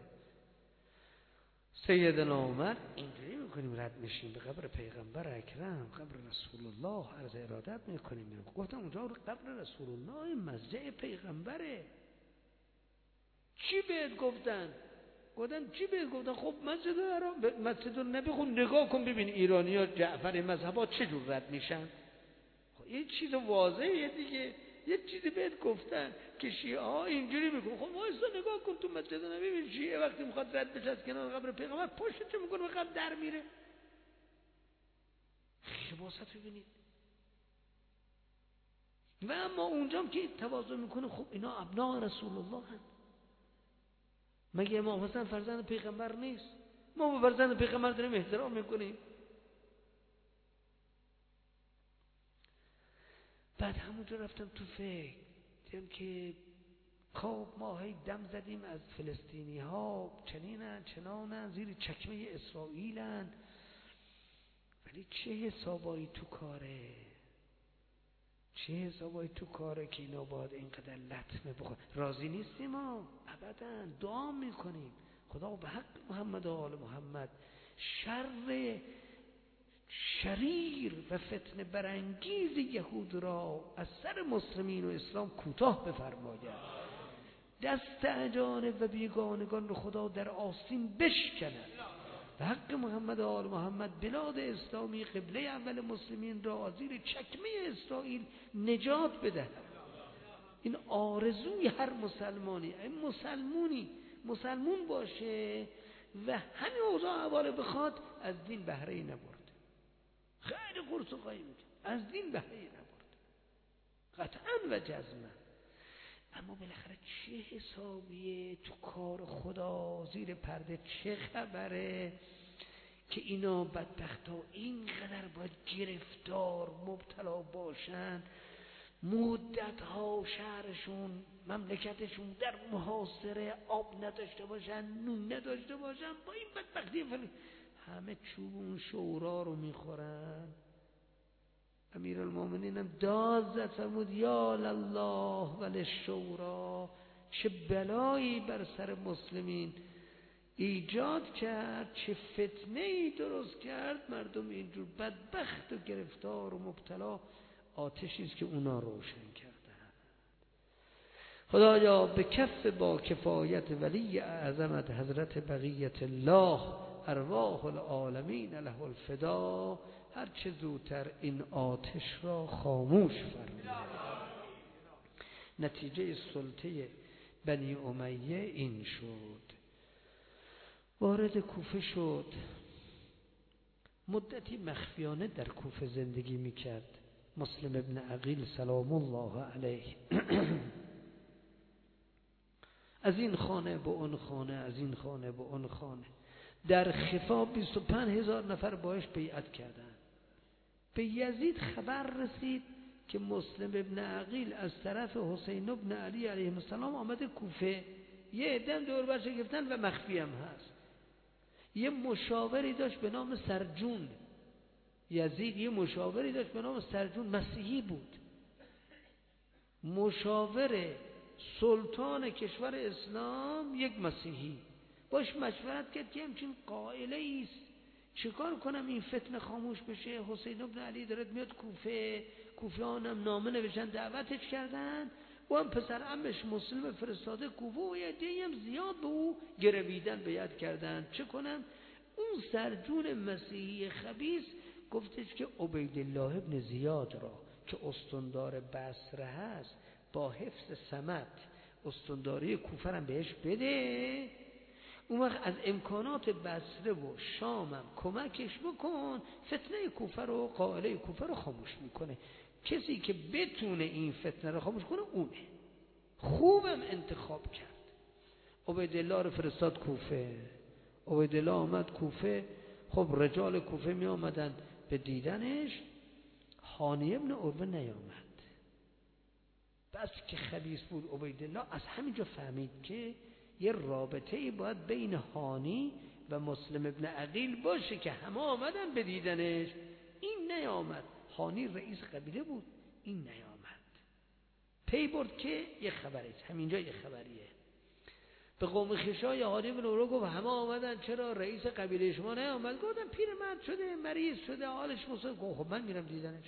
سیدنا عمر اینجوری میکنیم، رد میشیم به قبر پیغمبر اکرم، قبر رسول الله، عرض ارادت میکنیم. گفتم اونجا قبر رسول الله، مضجع پیغمبره. چی بهت گفتن؟ گفتم چی بهت گفتن؟ خب مسجد حرام، مسجد النبی، خب نگاه کن ببین ایرانی‌ها جعفر مذهبا چه جور رد میشن. خب این چیز واضحه دیگه. یه چیزی بهت گفتن که شیعه ها اینجوری میگن، خب وایسا نگاه کن تو مسجد نبی، ببین شیعه وقتی میخواد رد بشه از کنار قبر پیغمبر پشتش میکنه به قبر در میره. خباثت ببینید. و اما اونجام که تواضع میکنه، خب اینا ابناء رسول الله هست. مگه امام حسن فرزند پیغمبر نیست؟ ما به فرزند پیغمبر داریم احترام میکنیم. بعد همونجا رفتم تو فکر، دیدم که خب ما هی دم زدیم از فلسطینی ها چنینن چنانن، زیر چکمه اسرائیلن، ولی چه حسابایی تو کاره، چه حسابایی تو کاره که اینا باید اینقدر لطمه بخور. راضی نیستیم ما ابدا، دعا میکنیم خدا به حق محمد و آل محمد شر شریر و فتنه برانگیز یهود را از سر مسلمین و اسلام کوتاه بفرماید. دست اجانب و بیگانگان رو خدا در آستین بشکند. به حق محمد و آل محمد بلاد اسلامی قبله اول مسلمین را از زیر چکمه اسرائیل نجات بده. این آرزوی هر مسلمانی، این مسلمونی مسلمون باشه و همین اوضاع احوال بخواد، از دین بهره نبرد، خیلی قرص و قایم میکنه، از دین بهره نبرد قطعا و جزما. اما بالاخره چه حسابیه تو کار خدا، زیر پرده چه خبره که اینا بدبختا اینقدر باید گرفتار مبتلا باشن، مدت ها شهرشون مملکتشون در محاصره، آب نداشته باشن، نون نداشته باشن، با این بدبختی فلی همه چوب اون شورا رو میخورن. امیرالمومنین هم داد زد فرمود یا لله وللشورا، چه بلایی بر سر مسلمین ایجاد کرد، چه فتنه ای درست کرد، مردم اینجور بدبخت و گرفتار و مبتلا، آتشی است که اونا روشن کردن. خدایا به کف با کفایت ولی اعظمت حضرت بقیت الله ارواح العالمین له الفدا، هر چه زودتر این آتش را خاموش فرماید. نتیجه سلطه بنی امیه این شد. وارد کوفه شد، مدتی مخفیانه در کوفه زندگی میکرد. مسلم ابن عقیل سلام الله علیه از این خانه به اون خانه، از این خانه به اون خانه، در خفا بیست و پنج هزار نفر باش بیعت کردن. به یزید خبر رسید که مسلم ابن عقیل از طرف حسین ابن علی علیه السلام آمده کوفه، یه عده دور برش گرفتن و مخفی هم هست. یه مشاوری داشت به نام سرجون، یزید یه مشاوری داشت به نام سرجون، مسیحی بود، مشاور سلطان کشور اسلام یک مسیحی. باش مشورت کرد که همچین قائله ایست، چیکار کنم این فتنه خاموش بشه؟ حسین ابن علی دارد میاد کوفه، کوفیان هم نامه نوشتن دعوتش کردن، و هم پسر عمش مسلم فرستاده کوفه و یه عده‌ای هم زیاد به او گرویدن، بیعت کردن. چه کنن؟ اون سرجون مسیحی خبیث گفتش که عبیدالله ابن زیاد را که استندار بصره هست با حفظ صمت استنداری کوفه هم بهش بده، اون وقت از امکانات بصره و شامم کمکش بکن، فتنه کوفه رو، قائله کوفه رو خاموش میکنه. کسی که بتونه این فتنه رو خاموش کنه اونه. خوبم انتخاب کرد. عبیدالله رو فرستاد کوفه. عبیدالله آمد کوفه. خب رجال کوفه می آمدن به دیدنش. هانی ابن عروه نیامد. بس که خبیث بود عبیدالله، از همینجا فهمید که یه رابطه‌ای باید بین هانی و مسلم ابن عقیل باشه که همه آمدن به دیدنش. این نیامد. هانی رئیس قبیله بود، این نیامد. پی برد که یه خبریست، همینجا یه خبریه. به قوم خشای هانی ابن عروه گفت همه آمدن، چرا رئیس قبیله شما نیامد؟ گفتن پیرمرد شده، مریض شده، حالش مسلم. گفت خب من میرم دیدنش،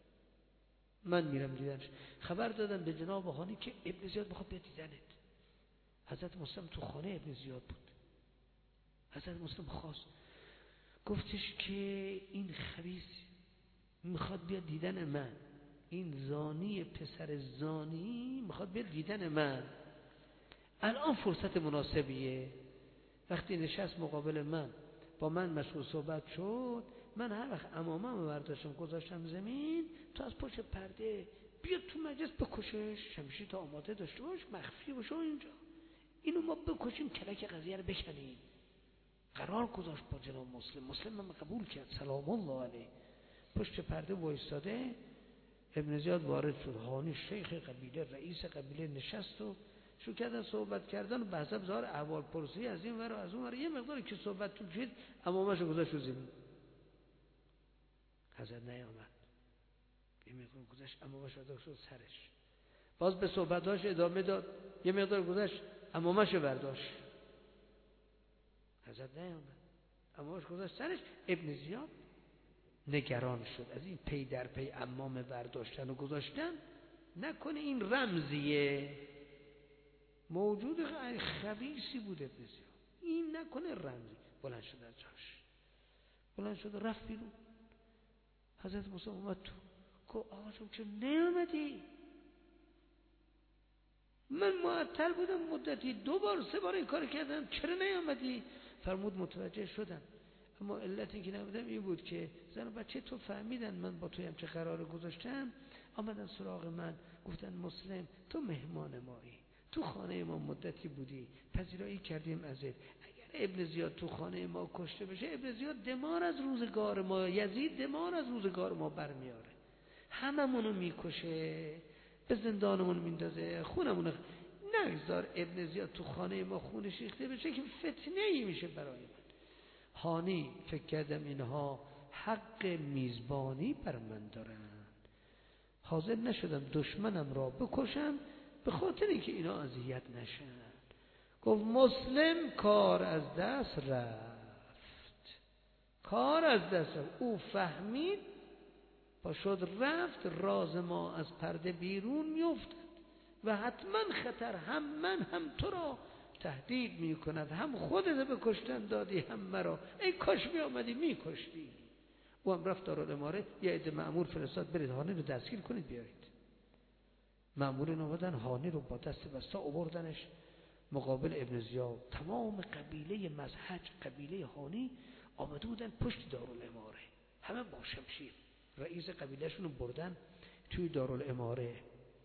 من میرم دیدنش. خبر دادن به جناب هانی که ابن زیاد میخواد بیاد دیدنت. حضرت مسلم تو خانه ابن زیاد بود. حضرت مسلم خواست، گفتش که این خبیث میخواد بیاد دیدن من، این زانی پسر زانی میخواد بیاد دیدن من. الان فرصت مناسبیه. وقتی نشست مقابل من، با من مشغول صحبت شد، من هر وقت عمامم برداشتم گذاشتم زمین، تو از پشت پرده بیاد تو مجلس بکشش، شمشیر تا آماده داشته باش، مخفی باشه اینجا، اینو ما بکشیم، کلک قضیه رو بکنیم. قرار گذاشت با جناب مسلم. مسلم من قبول کرد، سلام الله علیه. پشت پرده وایستاده. ابن زیاد وارد شد. هانی شیخ قبیله، رئیس قبیله نشست و شروع کردن صحبت کردن و بحث بزار احوال پرسی از این ور و از اون ور. یه مقداری که صحبت طول کشید، عمامه‌شو گذاشت رو زمین. حضرت نیامد. یه مقدار گذاشت، عمامه‌شو گذاشت رو سرش. باز به صحبتاش ادامه داد. یه مقدار گذاشت، عمامه‌شو برداشت. حضرت نیامد. عمامه‌شو گذاشت سرش. ابن زیاد نگران شد از این پی در پی عمامه برداشتن و گذاشتن، نکنه این رمزیه، موجود خبیثی بود ابن زیاد، این نکنه رمزی. بلند شد از جاش، بلند شد و رفت بیرون. حضرت موسی اومد تو، گفت آقا جون چون نیامدی؟ من معطل بودم مدتی، دو بار سه بار این کار کردم، چرا نیامدی؟ فرمود متوجه شدم، اما علتی که نبودم این بود که زن و بچه تو فهمیدن من با توی همچه قرار گذاشتم، آمدن سراغ من، گفتن مسلم تو مهمان مایی، تو خانه ما مدتی بودی، پذیرایی کردیم ازت. اگر ابن زیاد تو خانه ما کشته بشه، ابن زیاد دمار از روزگار ما، یزید دمار از روزگار ما برمیاره، هممونو میکشه، به زندانمون میندازه، خونمون نگذار ابن زیاد تو خانه ما خونش ریخته بشه که فتنه ای میشه برای من. هانی فکر کردم اینها حق میزبانی بر من دارن، حاضر نشدم دشمنم را بکشم به خاطر اینکه اینا اذیت نشن. گفت مسلم کار از دست رفت، کار از دست رفت. او فهمید با شد رفت، راز ما از پرده بیرون میافتد و حتما خطر هم من هم تو را تهدید می کند، هم خودت به کشتن دادی هم مرا، ای کاش می آمدی می کشتی. او هم رفت دارالاماره، یه عده مأمور فرستاد برید هانی رو دستگیر کنید بیارید. مأمورین آمدن هانی رو با دست بسته آوردنش مقابل ابن زیاد. تمام قبیله مزحج، قبیله هانی آمده بودن پشت دارالاماره، همه با شمشیر. رئیس قبیلهشون رو بردن توی دارالاماره،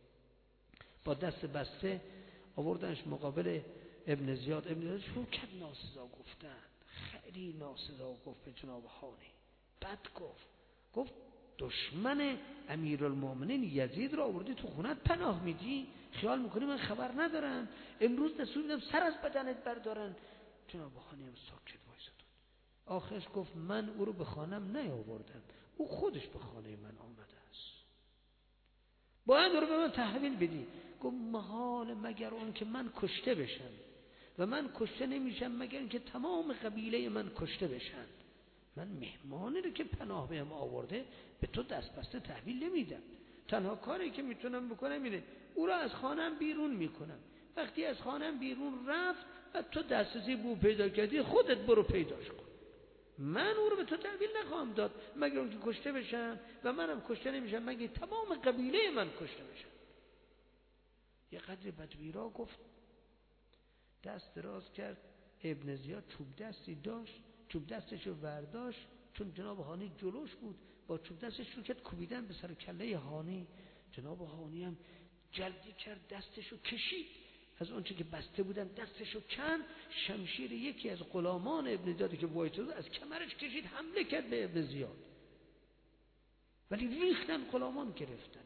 با دست بسته آوردنش مقابل ابن زیاد. ابن زیاد شروع کرد ناسزا گفتن، خیلی ناسزا گفت به جناب هانی. بعد گفت گفت دشمن امیرالمومنین یزید را آوردی تو خونت پناه میدی؟ خیال میکنی من خبر ندارم؟ امروز دستور میدم سر از بدنت بردارن. جناب هانی هم ساکت وایساد. آخرش گفت من او رو به خانم نیاوردم، او خودش به خانه من آمده است، باید او رو به من تحویل بدی. گفت محال مگر اون که من کشته بشم و من کشته نمیشم مگر اینکه تمام قبیله من کشته بشن. من مهمانی رو که پناه بهم آورده به تو دست بسته تحویل نمیدم. تنها کاری که میتونم بکنم اینه او را از خانم بیرون میکنم. وقتی از خانم بیرون رفت و تو دسترسی به او پیدا کردی، خودت برو پیداش کن. من او رو به تو تحویل نخواهم داد مگر اون که کشته بشم و منم کشته نمیشم مگر تمام قبیله من کشته بشم. یه قدر بدویرا گفت، دست دراز کرد. ابن زیاد چوب دستی داشت، چوب دستش رو برداشت، چون جناب هانی جلوش بود، با چوب دستش رو کرد کوبیدن به سر کله هانی. جناب هانی هم جلدی کرد، دستش رو کشید، از اونچه که بسته بودن دستش رو کند. شمشیر یکی از غلامان ابن زیادی که وایساده از کمرش کشید، حمله کرد به ابن زیاد، ولی ریختن غلامان گرفتنش.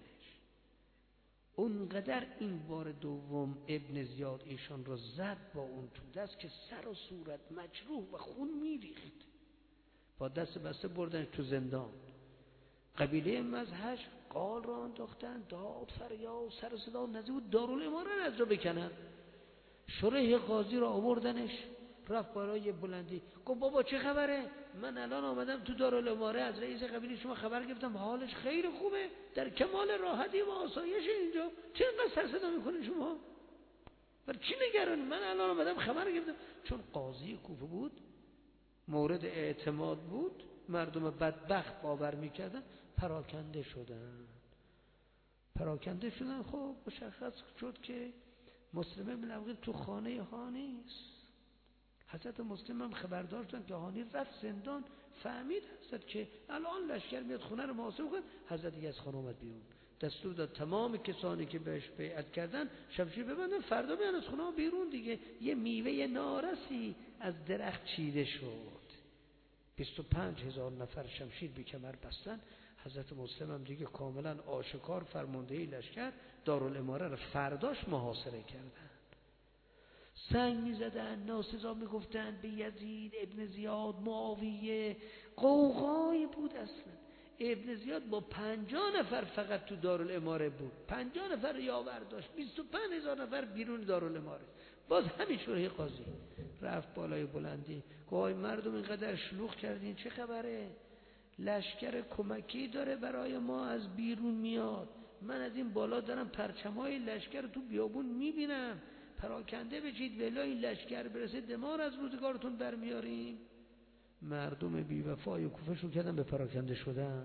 اونقدر این بار دوم ابن زیاد ایشان را زد با اون چوب دست که سر و صورت مجروح و خون میریخت. با دست بسته بردن تو زندان. قبیله مزهش قال را انداختن، داد فریاد سر صدا نزدیک بود دارالاماره را از جا بکنن. شریح قاضی را آوردنش، رفت بالای بلندی گفت بابا چه خبره؟ من الان آمدم تو دارالاماره، از رئیس قبیله شما خبر گرفتم، حالش خیلی خوبه، در کمال راحتی و آسایش اینجا. چه اینقدر سر صدا میکنین شما؟ بر چی نگرانی؟ من الان آمدم خبر گرفتم. چون قاضی کوفه بود، مورد اعتماد بود، مردم بدبخت باور میکردن، پراکنده شدن پراکنده شدن خب مشخص شد که مسلم بن عقیل تو خانه هانی است. حضرت مسلم هم خبردار شدن که هانی رفت زندان. فهمید حضرت که الان لشکر میاد خونه رو محاصره کنه. حضرت دیگه از خانه اومد بیرون، دستور داد تمام کسانی که بهش بیعت کردن شمشیر ببندن، فردا بیان از خونه بیرون. دیگه یه میوه نارسی از درخت چیده شد. بیست و پنج هزار نفر شمشیر به کمر بستن. حضرت مسلم هم دیگه کاملا آشکار فرماندهی لشکر دارالاماره را فرداش محاصره کردن. سنگ میزدن، ناسزا میگفتن به یزید، ابن زیاد، معاویه. قوقای بود اصلا. ابن زیاد با پنجاه نفر فقط تو دارالاماره بود، پنجاه نفر یاور داشت، بیست و پنج هزار نفر بیرون دارالاماره. باز همین شریح قاضی رفت بالای بلندی گفت مردم اینقدر شلوغ کردین، چه خبره؟ لشکر کمکی داره برای ما از بیرون میاد. من از این بالا دارم پرچمای لشکر تو بیابون میبینم. پراکنده بشید ولی این لشکر برسه دمار از روزگارتون برمیاریم. مردم بی‌وفای کوفه شروع کردن به پراکنده شدن.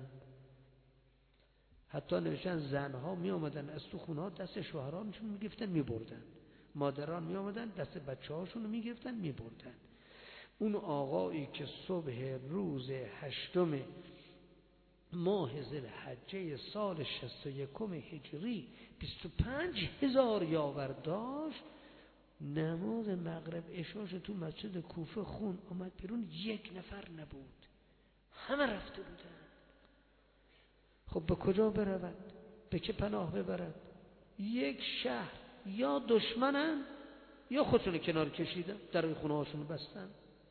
حتی نوشتن زنها می آمدن از تو خونه ها دست شوهرانشون می گرفتن می بردن، مادران می آمدن دست بچه هاشون رو می گرفتن می بردن. اون آقایی که صبح روز هشتم ماه ذوالحجه سال شصت و یکم هجری بیست و پنج هزار یاور داشت، نماز مغرب عشاش تو مسجد کوفه خون، آمد بیرون یک نفر نبود، همه رفته بودن. خب به کجا برود؟ به که پناه ببرد؟ یک شهر یا دشمنن یا خودشون کنار کشیدن، در خونه هاشون بستن.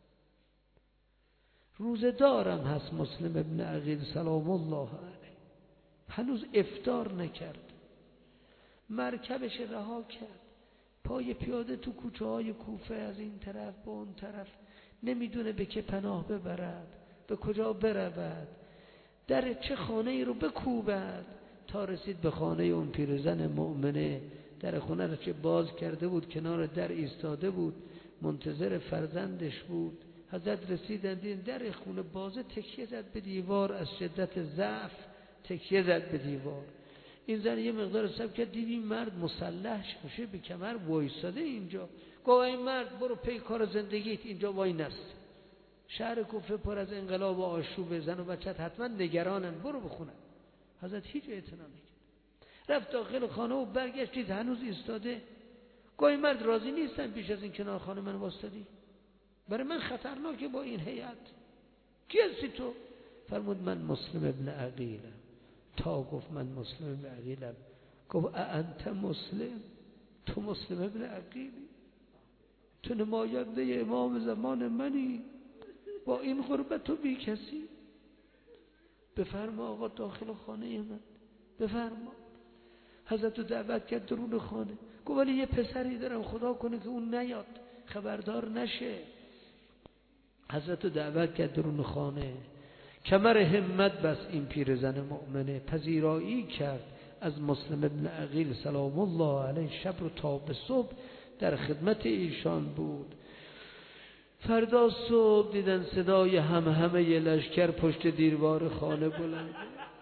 روزه دارم هست مسلم ابن عقیل سلام الله علیه، هنوز افطار نکرد، مرکبش رها کرد، پای پیاده تو کوچه های کوفه از این طرف به اون طرف، نمیدونه به که پناه ببرد، به کجا برود، در چه خانه ای رو بکوبد. تا رسید به خانه اون پیرزن مؤمنه. در خونه رو چه باز کرده بود، کنار در ایستاده بود، منتظر فرزندش بود. حضرت رسیدن دیدن در خونه بازه، تکیه زد به دیوار، از شدت ضعف تکیه زد به دیوار. این زن یه مقدار صبر کرد، دید این مرد مسلح شمشیر به کمر وایساده اینجا. گفت این مرد برو پی کار زندگیت، اینجا وای نست. شهر کوفه پر از انقلاب و آشوب، زن و بچت حتما نگرانن، برو بخونن. حضرت هیچ اعتنا نکرد، رفت داخل خانه و برگشت دید هنوز ایستاده. گفت این مرد راضی نیستن پیش از این کنار خانه من وایسادی؟ برای من خطرناکه با این هیئت. کی هستی تو؟ فرمود من مسلم ابن عقیلم. تا گفت من مسلم ابن عقیلم، گفت انت مسلم؟ تو مسلم ابن عقیلی؟ تو نماینده امام زمان منی، با این غربت و بی کسی؟ بفرما آقا داخل خانه من، بفرما. حضرت رو دعوت کرد درون خانه. گفت ولی یه پسری دارم، خدا کنه که اون نیاد، خبردار نشه. حضرت رو دعوت کرد درون خانه. کمر همت بس این پیرزن مؤمنه، پذیرایی کرد از مسلم ابن عقیل سلام الله علیه شب رو تا به صبح در خدمت ایشان بود. فردا صبح دیدن صدای هم همه ی لشکر پشت دیوار خانه بلند.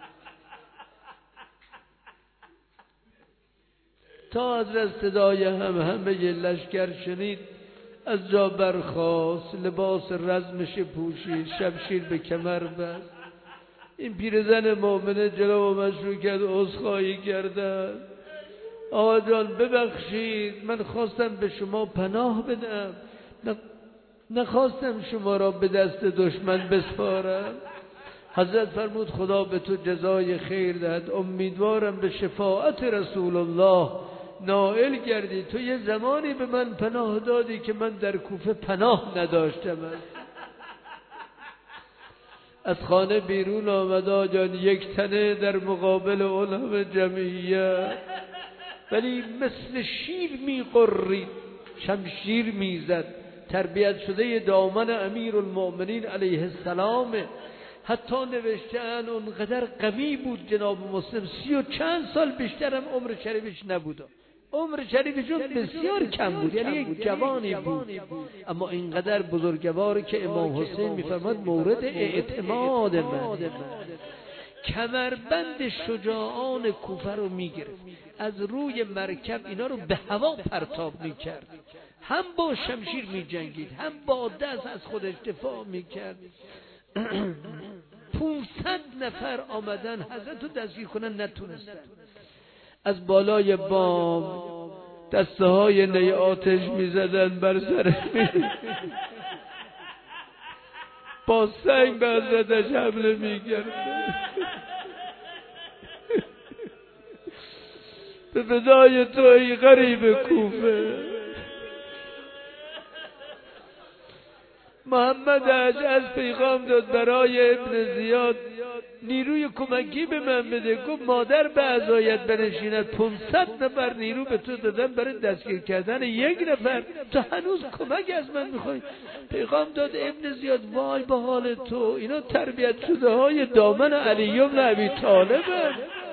تا حضرت صدای هم همه ی لشکر شنید، از جا برخاست، لباس رزمش پوشید، شمشیر به کمر بست. این پیرزن مؤمنه جلو آمد شروع کرد عذرخواهی کردن. آقا جان ببخشید، من خواستم به شما پناه بدم، نخواستم شما را به دست دشمن بسپارم. حضرت فرمود خدا به تو جزای خیر دهد، امیدوارم به شفاعت رسول الله نائل گردی. تو یه زمانی به من پناه دادی که من در کوفه پناه نداشتم. از خانه بیرون آمد آجان یک تنه در مقابل اون همه جمعیت، ولی مثل شیر می قرید، شمشیر می زد. تربیت شده دامن امیر المؤمنین علیه السلام. حتی نوشتن اونقدر قوی بود جناب مسلم، سی و چند سال بیشترم عمر شریفش نبود. عمر شریفشون بسیار کم بود، یعنی یک جوانی بود، اما اینقدر بزرگوار که امام حسین میفرماد مورد اعتماد من. کمربند شجاعان کوفه رو میگرفت، از روی مرکب اینا رو به هوا پرتاب میکرد، هم با شمشیر میجنگید، هم با دست از خودش دفاع میکرد. پونصد نفر آمدن حضرت رو دستگیر کنن، نتونستن. از بالای بام دسته های نی آتش میزدن بر سر با سنگ به حضرتش حمله میکردن. به فدای تو ای غریب کوفه. محمد اشعث پیغام داد برای ابن زیاد نیروی کمکی به من بده. گفت مادر به عزایت بنشیند، پانصد نفر نیرو به تو دادن برای دستگیر کردن یک نفر، تو هنوز کمک از من میخوای؟ پیغام داد ابن زیاد وای به حال تو، اینا تربیت شده های دامن علی بن ابی طالبه.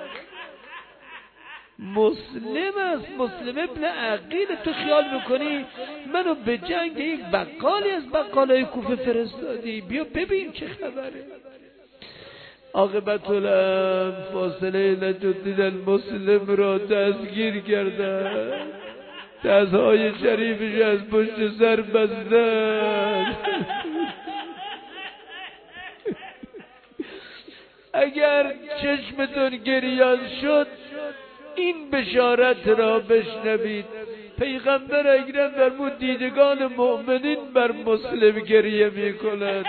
مسلم است، مسلم ابن عقیل. تو خیال میکنی منو به جنگ یک بقالی از بقالای کوفه فرستادی؟ بیا ببین چه خبره. عاقبت الامر فاصله نجات دیدن مسلم را دستگیر کردن، دستهای شریفش از پشت سر بستن. اگر چشمتون گریان شد این بشارت را بشنوید. پیغمبر اکرم فرمود دیدگان مؤمنین بر مسلم گریه می کند.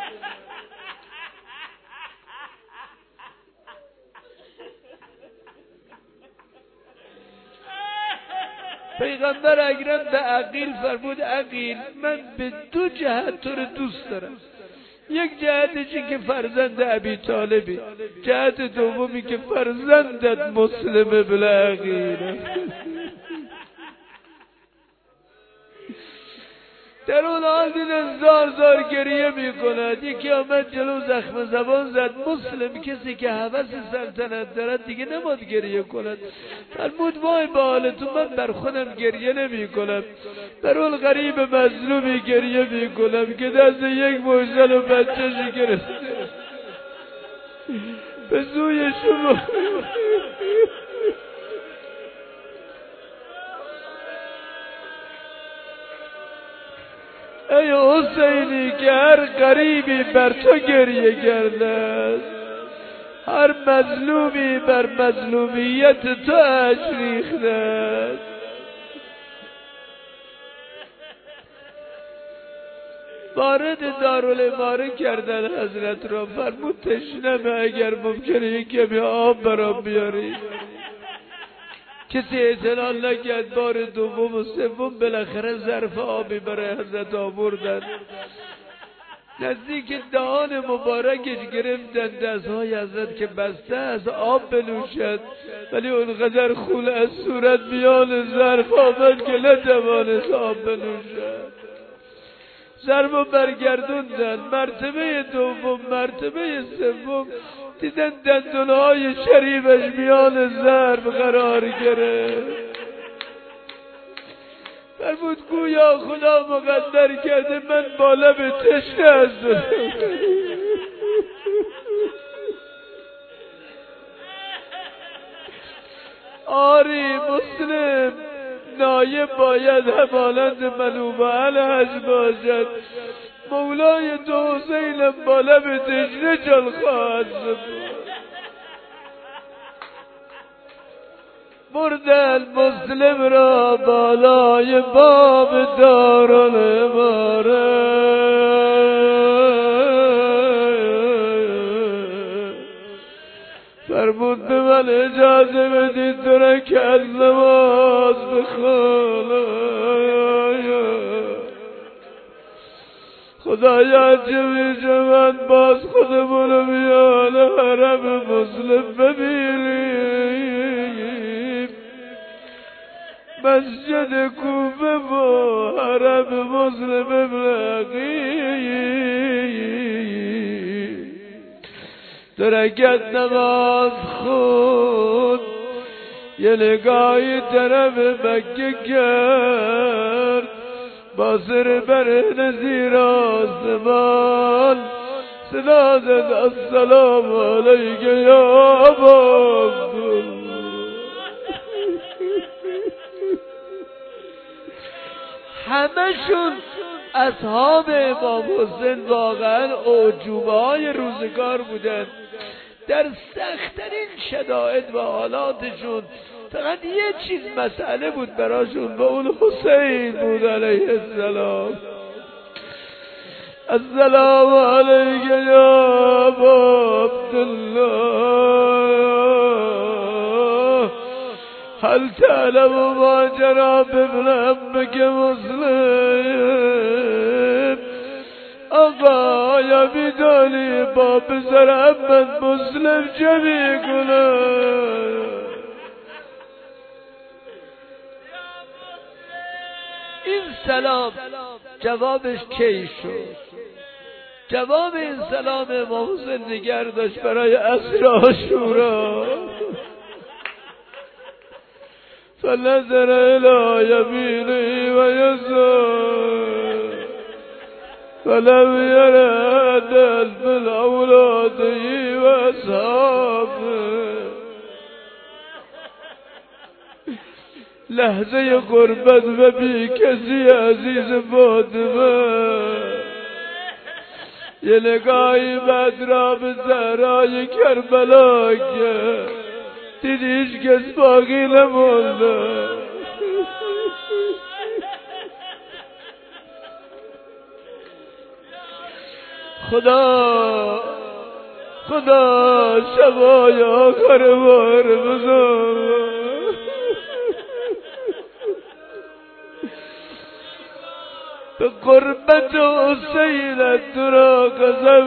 پیغمبر اکرم به عقیل فرمود عقیل من به دو جهت تو رو دوست دارم. یک جهتشی که فرزند ابی طالبی، جهت دومی که فرزندت مسلم ابن عقیل. در اون حال دیدن زار زار گریه می کند. یکی آمد جلو زخم زبان زد. مسلم کسی که هوس سلطنت دارد دیگه نباید گریه کند. فرمود وای به حال تو، من بر خودم گریه نمی کنم، بر اون غریب مظلومی گریه می کنم که دست یک مجزل و بچه‌شی گرفته به سوی شما. ای حسینی که هر غریبی بر تو گریه کرده، هر مظلومی بر مظلومیت تو اشک ریخته. وارد دارالاماره کردن حضرت را. فرمود تشنمه، اگر ممکنه یک کمی آب برام بیاری. کسی اعتنا نکرد. بار دوم و سوم بالاخره ظرف آبی برای حضرت آوردن. نزدیک دهان مبارکش گرفتن، دستهای حضرت که بسته از آب بنوشد، ولی اونقدر خون از صورت میان ظرف آمد که نتوانست آب بنوشد. ظرف رو برگردوندن. مرتبه دوم، مرتبه سوم دیدن دندونهای شریفش میان ضرب قرار گرفت. فرمود گویا خدا مقدر کرده من با لب تشنه هستم. آری مسلم، نایب باید همانند منوب الحج باشد. مولای تو حسینم با لب تشنه جان خواهد بود. بردن مسلم را بالای باب دارالعماره، فرمود به من اجازه بدید تو رکعت نماز بخوانم. خدایا جوی من باز خودمونو میان حرم مسلم ببینیم. مسجد کوفه و حرم مسلم ابلغیم. درکت نماز خود یه نگاهی طرف مکه کرد، با سر بر نزیر آسمان صدا زد السلام علیک یا ابا عبدالله. همشون اصحاب امام حسین واقعا اعجوبه های روزگار بودن. در سخت‌ترین شدائد و حالاتشون فقط یه چیز مسئله بود براشون و اون حسین بود علیه السلام. السلام علیک یا ابا عبدالله، هل تعلم ما جرى بابن عمك مسلم؟ آقا یا میدانی با پسر عمت مسلم چه میکنه؟ این سلام جوابش کی شد؟ جواب این سلام امام حسین نگر داشت برای عصر عاشورا. فنظر الى یمینه و یسار فلم یرد من اولاده و اصحابه. لحظه غربت و بی کسی عزیز فاطمه، یه نگاهی بعد را به زهرای کربلا کرد، دید هیچ کس باقی نمونده. خدا خدا شبای آخر بار بزن. به قربت حسین تو را قسم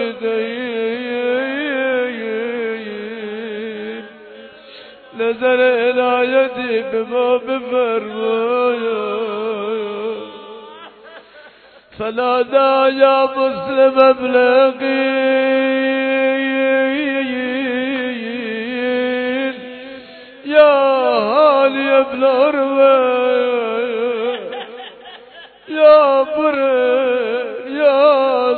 می‌دهیم، نظر عنایتی به ما بفرمایا. فنادا یا مسلم ابلغین یا حالی ابن عروه یا بره یا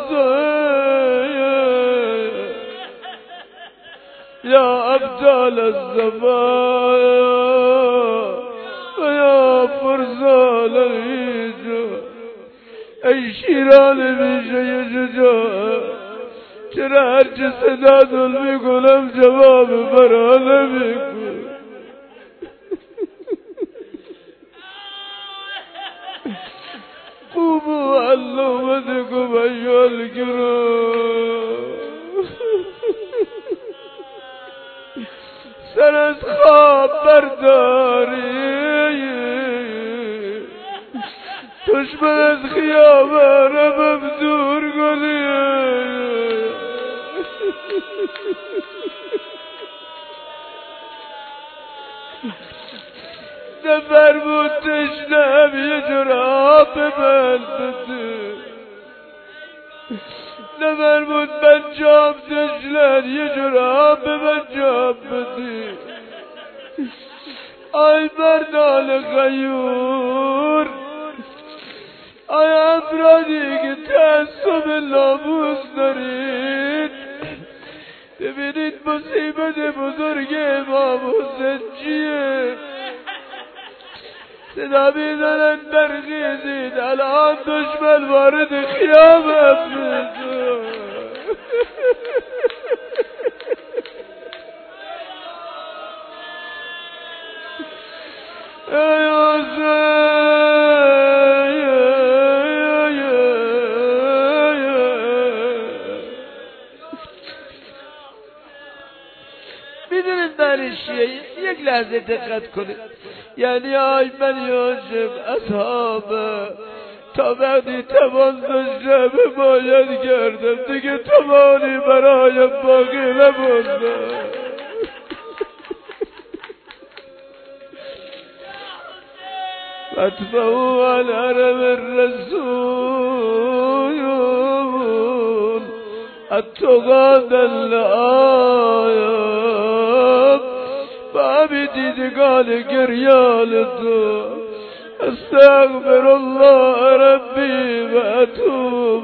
زهیر یا ابدال الزمان و یا فرزال الهیجا. ای شیران میشه شجاع، چرا هرچه صدا دل میکنم جواب برا نمیکن؟ قوموا علومتكم أيها الكرام. سر از خواب برداری، دشمن از خیابانم دور کنی. نفرمود تشنم یه جور آب من بده. نفرمود بچه‌ام دشلن یه جرعه به بچه‌ام بدی. آی مردان غیور، آی افرادی که تعصب ناموس دارید، ببینید مصیبت بزرگ امام حسین چیه؟ صدا میزنن برخیزید، الان دشمن وارد خیابت میشه. ای میدونید برای چیه؟ یک لحظه دقت کنید. یعنی آی من یاشم اصحاب تا وقتی توان داشتم باید کردم، دیگه توانی برایم باقی نمونده. فاتبعوا على حرم الرسول التقاد الآیاب بابی دیدگان گریان تو استغفر الله ربی و اتوب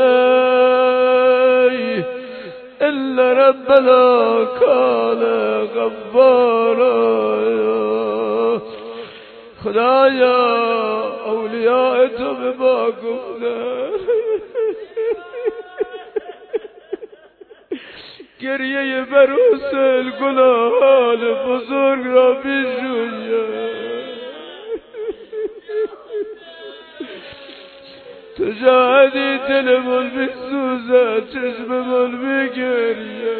الیه ان ربنا کان غفارا. خدایا اولیاء تو به ما گفتن گریه بر حسین گناهان بزرگ را بیشوید. تو شاهدی دلمون بیسوزه، چشممون بیگریه.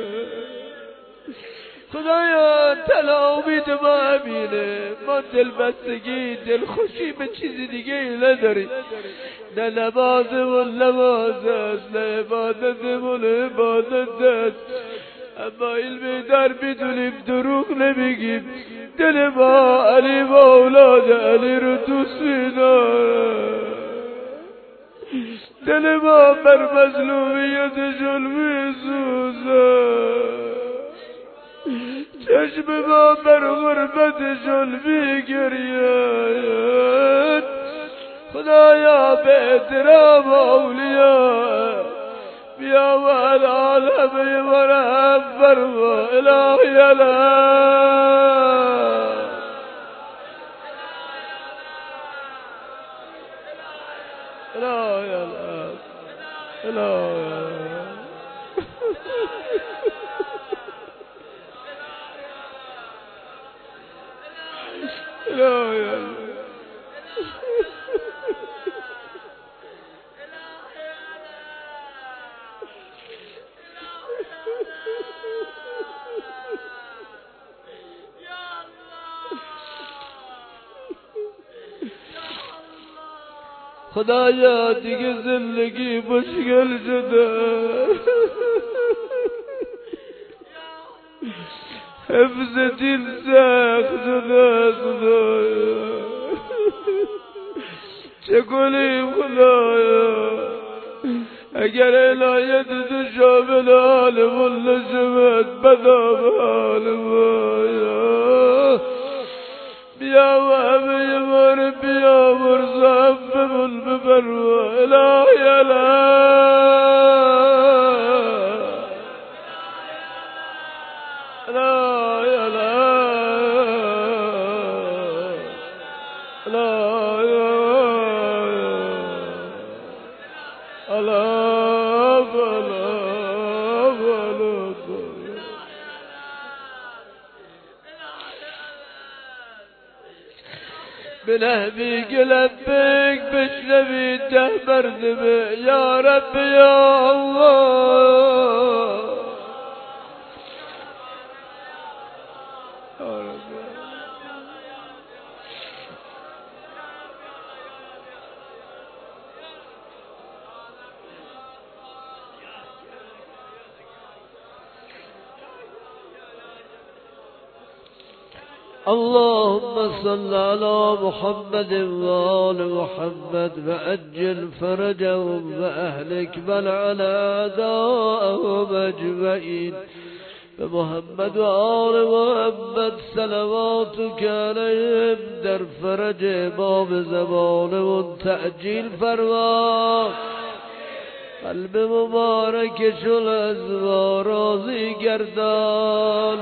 خدایا تنها امید ما همینه، ما دلبستگی دلخوشی به چیزی دیگه ای نداریم. نه نمازمون نماز است، نه عبادتمون عبادت است، اما علم در بدونیم دروغ نمیگیم. دل ما علی و اولاد علی رو دوست می‌داره، دل ما بر مظلومیتشون میسوزه، چشم ما بر غربتشون میگرید. خدایا به احترام اولیاء بیا و العالم مرحم فرما. الهی الهی الهی الهی خدایا دیگه زندگی مشکل شده، حفظ دین سخت شده. خدایا چه کنیم خدایا؟ اگر عنایت تو شامل حالمون نشود بدا به حال ما. بیا و همه ما رو بیا مرزا بمون ببروا. الهی الهی بنهبیک لبیک بشنوی ده مرتبه یا رب یا الله. اللهم صل على محمد وآل محمد وأجل فرجهم وأهلك بل على أعدائهم أجمعين. بمحمد وآل محمد صلواتك عليهم در فرج امام زمانمون تعجیل فرما. قلب مبارکشون از ما راضی گردان.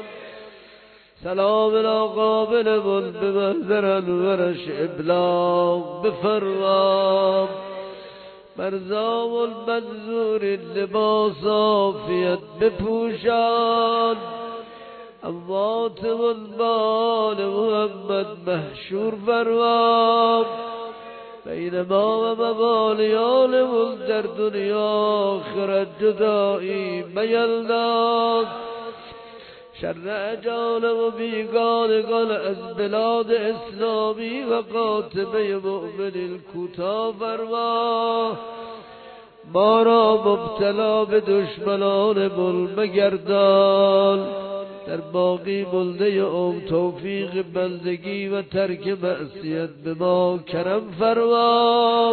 سلام ناقابل من به محضر انورش ابلاغ بفرما. مرزام المنظور لباس عافیت بپوشان. اموات منبال محمد محشور فرما. بین ما و موالیانمون در دنیا آخرت جدایی میلناز. شر اجانب و بیگانگان از بلاد اسلامی و قاطبه مؤمنین کوتاه فرما. ما را مبتلا به دشمنان مل مگردان. در باقی مانده عمر توفیق بندگی و ترک معصیت به ما کرم فرما.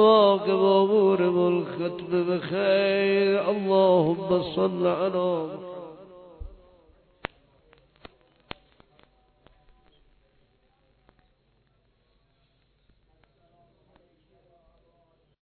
عواقب امور مل ختم بخیر. اللهم صل علی